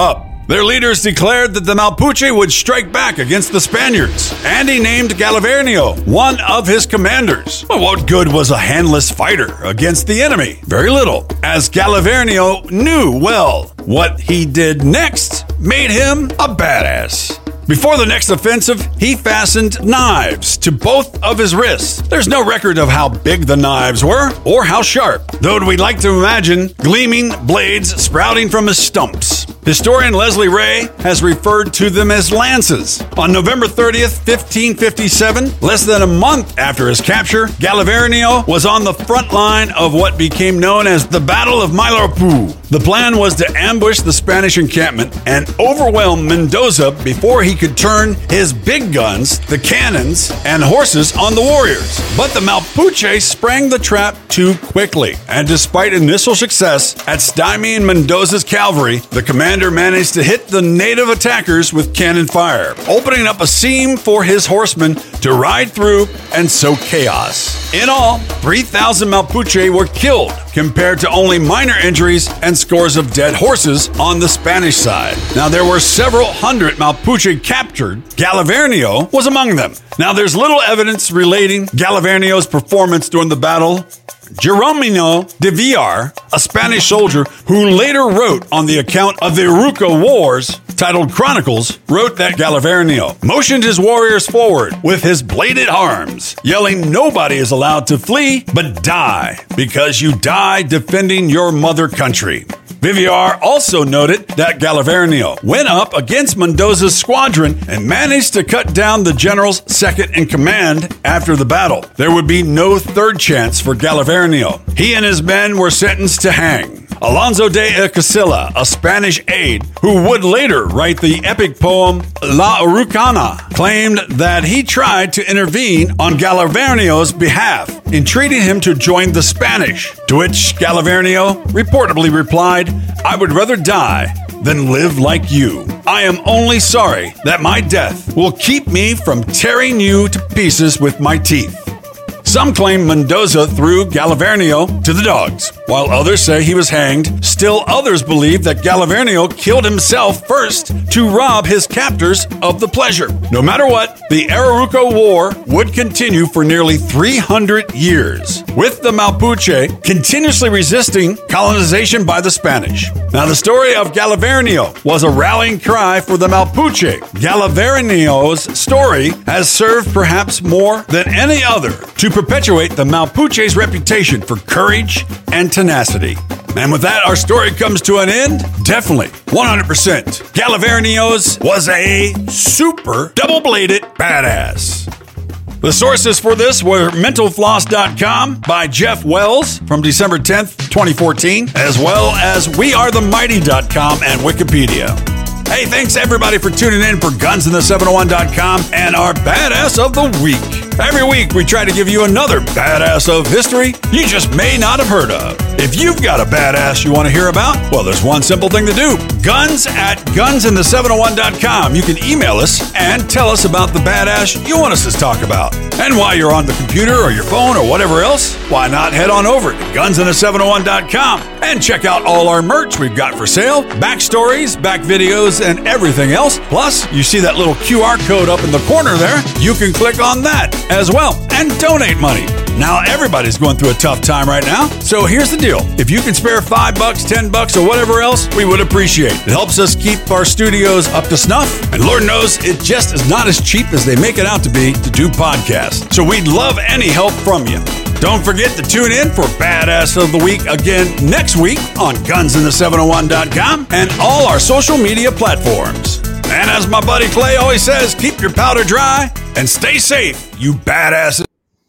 Their leaders declared that the Mapuche would strike back against the Spaniards, and he named Galavernio one of his commanders. But what good was a handless fighter against the enemy? Very little, as Galavernio knew well what he did next made him a badass. Before the next offensive, he fastened knives to both of his wrists. There's no record of how big the knives were or how sharp, though we'd like to imagine gleaming blades sprouting from his stumps. Historian Leslie Ray has referred to them as lances. On November thirtieth, fifteen fifty-seven, less than a month after his capture, Galavernio was on the front line of what became known as the Battle of Mailarapu. The plan was to ambush the Spanish encampment and overwhelm Mendoza before he could turn his big guns, the cannons, and horses on the warriors. But the Mapuche sprang the trap too quickly, and despite initial success at stymieing Mendoza's cavalry, the commander managed to hit the native attackers with cannon fire, opening up a seam for his horsemen to ride through and sow chaos. In all, three thousand Mapuche were killed, compared to only minor injuries and scores of dead horses on the Spanish side. Now, there were several hundred Mapuche captured. Galavernio was among them. Now, there's little evidence relating Galavernio's performance during the battle. Jerónimo de Villar, a Spanish soldier who later wrote on the account of the Arauca Wars, titled Chronicles, wrote that Galavernio motioned his warriors forward with his bladed arms, yelling, "Nobody is allowed to flee, but die, because you die defending your mother country." Viviar also noted that Galavernio went up against Mendoza's squadron and managed to cut down the general's second in command after the battle. There would be no third chance for Galavernio. He and his men were sentenced to hang. Alonso de Acasilla, a Spanish aide who would later write the epic poem La Araucana, claimed that he tried to intervene on Galavernio's behalf, entreating him to join the Spanish, to which Galavernio reportedly replied, "I would rather die than live like you. I am only sorry that my death will keep me from tearing you to pieces with my teeth." Some claim Mendoza threw Galavernio to the dogs, while others say he was hanged. Still others believe that Galavernio killed himself first to rob his captors of the pleasure. No matter what, the Arauca War would continue for nearly three hundred years, with the Mapuche continuously resisting colonization by the Spanish. Now, the story of Galavernio was a rallying cry for the Mapuche. Galavernio's story has served perhaps more than any other to perpetuate the Mapuche's reputation for courage and tenacity. And with that, our story comes to an end. Definitely, one hundred percent. Galavernio's was a super double-bladed badass. The sources for this were mental floss dot com by Jeff Wells from December tenth, twenty fourteen, as well as we are the mighty dot com and Wikipedia. Hey, thanks everybody for tuning in for guns in the seven oh one dot com and our Badass of the Week. Every week we try to give you another badass of history you just may not have heard of. If you've got a badass you want to hear about, well, there's one simple thing to do. Guns at guns in the seven oh one dot com. You can email us and tell us about the badass you want us to talk about. And while you're on the computer or your phone or whatever else, why not head on over to guns in the seven oh one dot com and check out all our merch we've got for sale, backstories, back videos, and everything else. Plus, you see that little Q R code up in the corner there. You can click on that as well and donate money. Now, everybody's going through a tough time right now, so here's the deal. If you can spare five bucks, ten bucks, or whatever else, we would appreciate it. It helps us keep our studios up to snuff, and Lord knows it just is not as cheap as they make it out to be to do podcasts. So we'd love any help from you. Don't forget to tune in for Badass of the Week again next week on guns in the seven oh one dot com and all our social media platforms. And as my buddy Clay always says, keep your powder dry and stay safe, you badasses.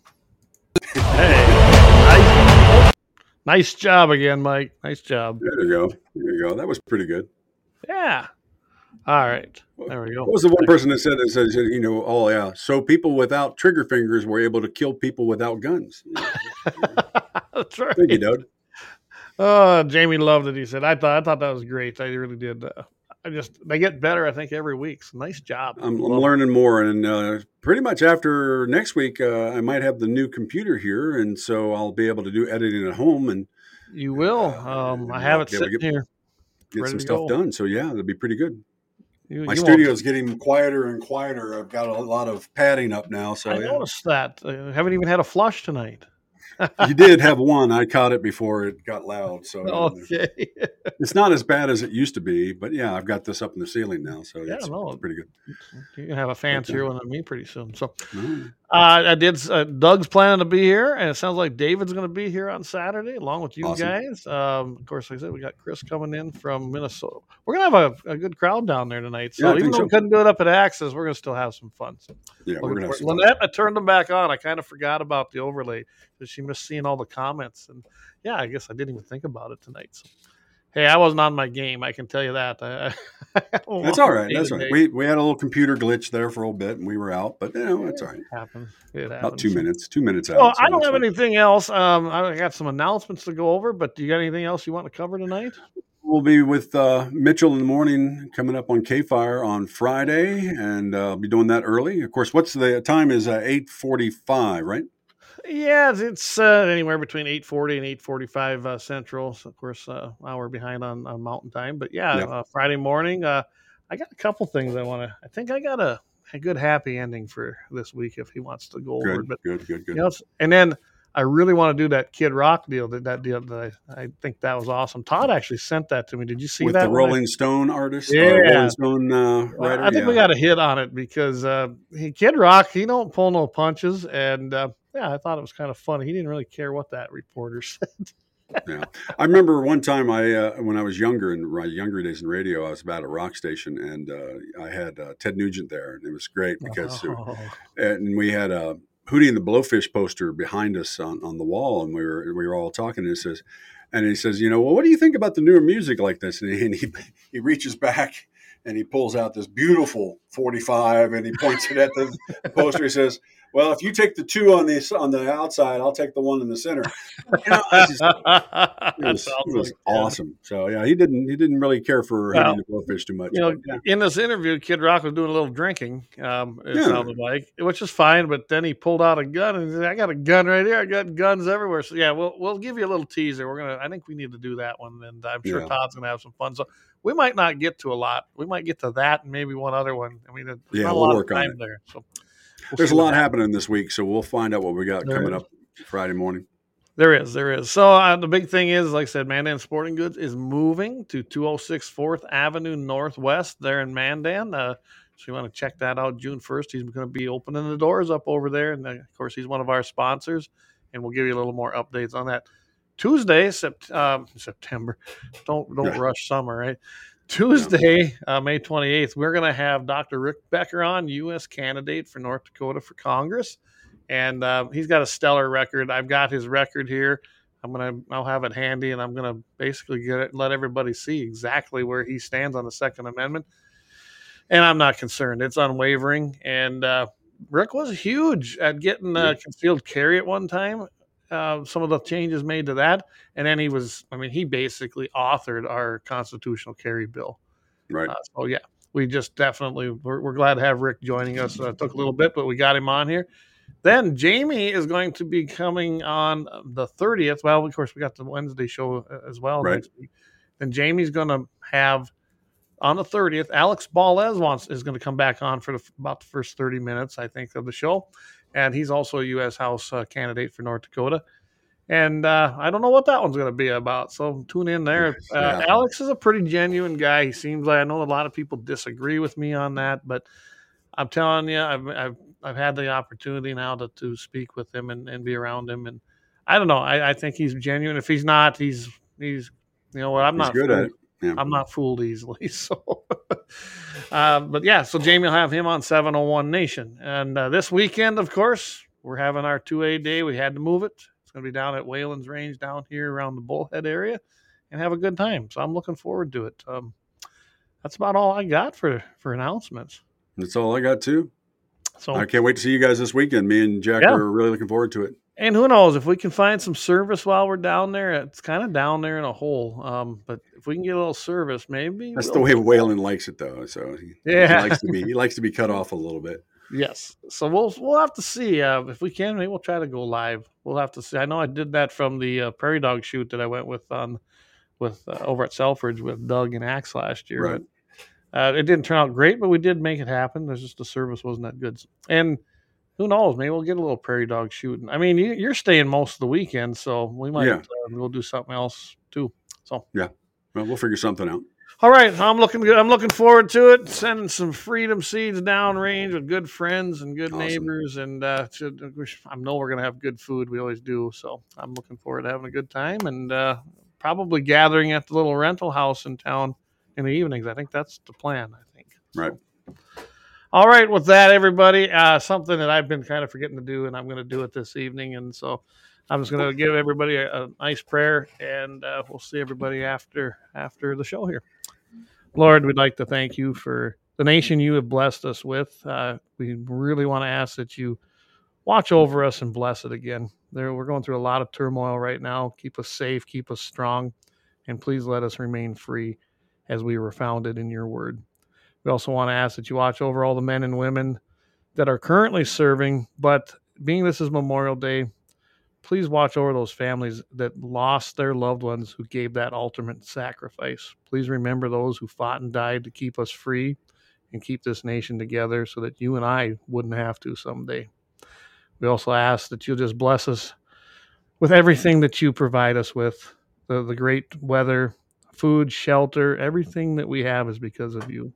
Hey, nice, nice job again, Mike. Nice job. There you go. There you go. That was pretty good. Yeah. All right. There we go. What was the one person that said that said, you know, oh yeah, so people without trigger fingers were able to kill people without guns. That's right. Thank you, Doug. Oh, Jamie loved it. He said, "I thought I thought that was great. I really did. Uh, I just they get better. I think every week. So nice job. I'm, I'm learning more, and uh, pretty much after next week, uh, I might have the new computer here, and so I'll be able to do editing at home. And you will. Um, I have it sitting get, here. Get some stuff go. done. So yeah, it'll be pretty good. You, My you studio is getting quieter and quieter. I've got a lot of padding up now. So I yeah. noticed that. I haven't even had a flush tonight. You did have one. I caught it before it got loud. So yeah, Okay. it's not as bad as it used to be. But yeah, I've got this up in the ceiling now. So Yeah, it's, no. it's pretty good. You're going to have a fancier But, uh, one than me pretty soon. So no. uh, I did. Uh, Doug's planning to be here, and it sounds like David's going to be here on Saturday along with you Awesome. guys. Um, of course, like I said, we got Chris coming in from Minnesota. We're going to have a, a good crowd down there tonight. So Yeah, I even think though so. we couldn't do it up at Access, we're going to still have some fun. So Yeah, we're looking gonna have some forward- fun. Lynette, I turned them back on. I kind of forgot about the overlay because she missed seeing all the comments. And yeah, I guess I didn't even think about it tonight. So. Hey, I wasn't on my game. I can tell you that. I, I That's all right. That's all right. We we had a little computer glitch there for a little bit, and we were out. But you know, it's all right. It happens. It happens. About two minutes. Two minutes out. Well, so I don't that's have fine. anything else. Um, I got some announcements to go over, but do you got anything else you want to cover tonight? We'll be with uh, Mitchell in the morning, coming up on K-Fire on Friday, and uh, I'll be doing that early. Of course, what's the time is uh, eight forty-five, right? Yeah, it's uh, anywhere between eight forty and eight forty-five uh, Central. So of course, uh, hour behind on, on Mountain Time. But yeah, Yeah. Uh, Friday morning, uh, I got a couple things I want to. I think I got a, a good happy ending for this week if he wants to go over Good, it. But good, good, good. you know, it's- and then I really want to do that Kid Rock deal. That that deal that I, I think that was awesome. Todd actually sent that to me. Did you see With that? the when I- Rolling Stone artist, Yeah. uh, Rolling Stone uh, Well, writer. I think yeah. we got a hit on it because uh, he, Kid Rock, he don't pull no punches, and uh, yeah, I thought it was kind of funny. He didn't really care what that reporter said. Yeah, I remember one time I uh, when I was younger in my younger days in radio, I was about a rock station, and uh, I had uh, Ted Nugent there, and it was great because Oh. and we had a Hootie and the Blowfish poster behind us on, on the wall, and we were we were all talking. And he says, and he says, you know, well, what do you think about the newer music like this? And he and he, he reaches back and he pulls out this beautiful forty-five, and he points it at the poster. He says, well, if you take the two on the on the outside, I'll take the one in the center. You know, I just, That it was, sounds it was like Ted. awesome. So yeah, he didn't he didn't really care for Well, Hootie and the Blowfish too much. You know, but, yeah. in this interview, Kid Rock was doing a little drinking. Um, it Yeah. sounded like, which is fine. But then he pulled out a gun and he said, "I got a gun right here. I got guns everywhere." So yeah, we'll we'll give you a little teaser. We're gonna. I think we need to do that one, and I'm sure Yeah. Todd's gonna have some fun. So we might not get to a lot. We might get to that and maybe one other one. I mean, there's Yeah, not a we'll lot work of on time it. there. So we'll There's see a what lot happens. happening this week, so we'll find out what we got There coming is. up Friday morning. There is, there is. So uh, the big thing is, like I said, Mandan Sporting Goods is moving to two oh six fourth Avenue Northwest there in Mandan. Uh, so you want to check that out June first. He's going to be opening the doors up over there. And uh, of course, he's one of our sponsors. And we'll give you a little more updates on that. Tuesday, sept- um, September. Don't don't Yeah. rush summer, right? Tuesday, uh, May twenty-eighth, we're going to have Doctor Rick Becker on, U S candidate for North Dakota for Congress. And uh, he's got a stellar record. I've got his record here. I'm gonna, I'll have it handy, and I'm gonna basically get it, and let everybody see exactly where he stands on the Second Amendment. And I'm not concerned; it's unwavering. And uh, Rick was huge at getting uh, concealed carry at one time. Uh, some of the changes made to that, and then he was, I mean, he basically authored our constitutional carry bill. Right. Uh, so yeah, we just definitely we're, we're glad to have Rick joining us. Uh, it took a little bit, but we got him on here. Then Jamie is going to be coming on the thirtieth. Well, of course, we got the Wednesday show as well Right. next week. Then Jamie's going to have on the thirtieth. Alex Balez wants is going to come back on for the, about the first thirty minutes, I think, of the show, and he's also a U S House uh, candidate for North Dakota. And uh, I don't know what that one's going to be about, so tune in there. Uh, Yeah. Alex is a pretty genuine guy. He seems like I know a lot of people disagree with me on that, but I'm telling you, I've I've I've had the opportunity now to, to speak with him and, and be around him, and I don't know. I, I think he's genuine. If he's not, he's he's you know what? I'm He's not good fooled. at it. Yeah. I'm not fooled easily. So, uh, but yeah, so Jamie will have him on seven oh one Nation, and uh, this weekend, of course, we're having our two A day. We had to move it. It's going to be down at Whalen's Range down here around the Bullhead area, and have a good time. So I'm looking forward to it. Um, that's about all I got for for announcements. That's all I got too. So I can't wait to see you guys this weekend. Me and Jack Yeah. are really looking forward to it. And who knows if we can find some service while we're down there? It's kind of down there in a hole. Um, but if we can get a little service, maybe That's we'll- the way Whalen likes it, though. So he, Yeah. he likes to be he likes to be cut off a little bit. Yes. So we'll we'll have to see uh, if we can. Maybe we'll try to go live. We'll have to see. I know I did that from the uh, Prairie Dog shoot that I went with on with uh, over at Selfridge with Doug and Axe last year. Right. Uh, it didn't turn out great, but we did make it happen. There's just the service wasn't that good. And who knows? Maybe we'll get a little prairie dog shooting. I mean, you, you're staying most of the weekend, so we might Yeah. uh, we'll do something else too. So Yeah. Well, we'll figure something out. all right, I'm looking good. I'm looking forward to it. Sending some freedom seeds downrange with good friends and good Awesome. neighbors, and uh, to, I know we're gonna have good food. We always do. So I'm looking forward to having a good time and uh, probably gathering at the little rental house in town in the evenings. I think that's the plan. I think. Right. All right, with that, everybody, uh, something that I've been kind of forgetting to do, and I'm going to do it this evening. And so I'm just going to give everybody a, a nice prayer, and uh, we'll see everybody after after the show here. Lord, we'd like to thank you for the nation you have blessed us with. Uh, we really want to ask that you watch over us and bless it again. There, we're going through a lot of turmoil right now. Keep us safe, keep us strong, and please let us remain free as we were founded in your word. We also want to ask that you watch over all the men and women that are currently serving, but being this is Memorial Day, please watch over those families that lost their loved ones who gave that ultimate sacrifice. Please remember those who fought and died to keep us free and keep this nation together so that you and I wouldn't have to someday. We also ask that you'll just bless us with everything that you provide us with, the, the great weather, food, shelter, everything that we have is because of you.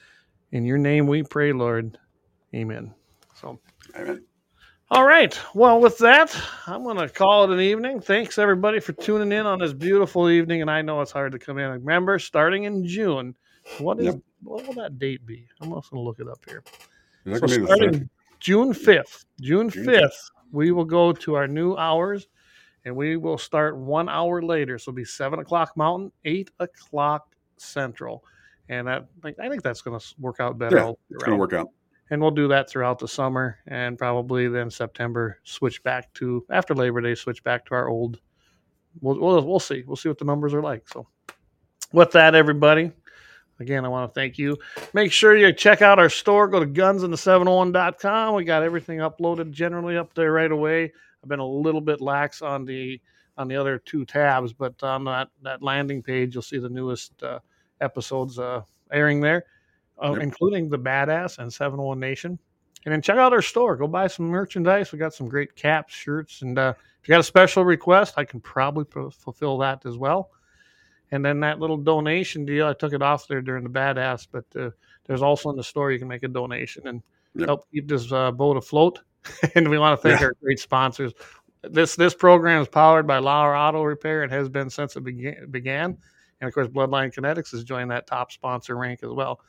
In your name we pray, Lord. Amen. So, Amen. All right. Well, with that, I'm going to call it an evening. Thanks, everybody, for tuning in on this beautiful evening. And I know it's hard to come in. Remember, starting in June, what is Yep. what will that date be? I'm also going to look it up here. Is that So gonna be the starting fifth? June fifth, June June fifth, we will go to our new hours, and we will start one hour later. So it'll be seven o'clock Mountain, eight o'clock Central. And that, like, I think that's going to work out better. Yeah, all it's going to work out. And we'll do that throughout the summer, and probably then September switch back to, after Labor Day, switch back to our old. We'll, we'll, we'll see. We'll see what the numbers are like. So with that, everybody, again, I want to thank you. Make sure you check out our store. Go to guns in the seven oh one dot com. We got everything uploaded generally up there right away. I've been a little bit lax on the on the other two tabs, but on that, that landing page, you'll see the newest uh, episodes uh, airing there. Uh, Yep. Including the Badass and seven oh one Nation. And then check out our store. Go buy some merchandise. We got some great caps, shirts, and uh, if you got a special request, I can probably pro- fulfill that as well. And then that little donation deal, I took it off there during the Badass, but uh, there's also in the store you can make a donation and Yep. help keep this uh, boat afloat. And we want to thank Yeah. our great sponsors. This this program is powered by Lauer Auto Repair and has been since it began. began. And of course, Bloodline Kinetics has joined that top sponsor rank as well.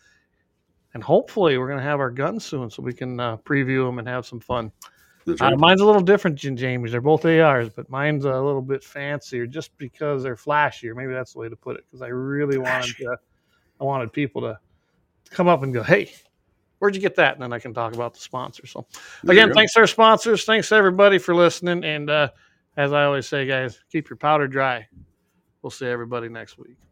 And hopefully we're going to have our guns soon so we can uh, preview them and have some fun. That's Uh, right. mine's a little different than Jamie's. They're both A Rs, but mine's a little bit fancier just because they're flashier. Maybe that's the way to put it, because I really wanted to, I wanted people to come up and go, hey, where'd you get that? And then I can talk about the sponsor. So, There you again, go. thanks to our sponsors. Thanks to everybody for listening. And uh, as I always say, guys, keep your powder dry. We'll see everybody next week.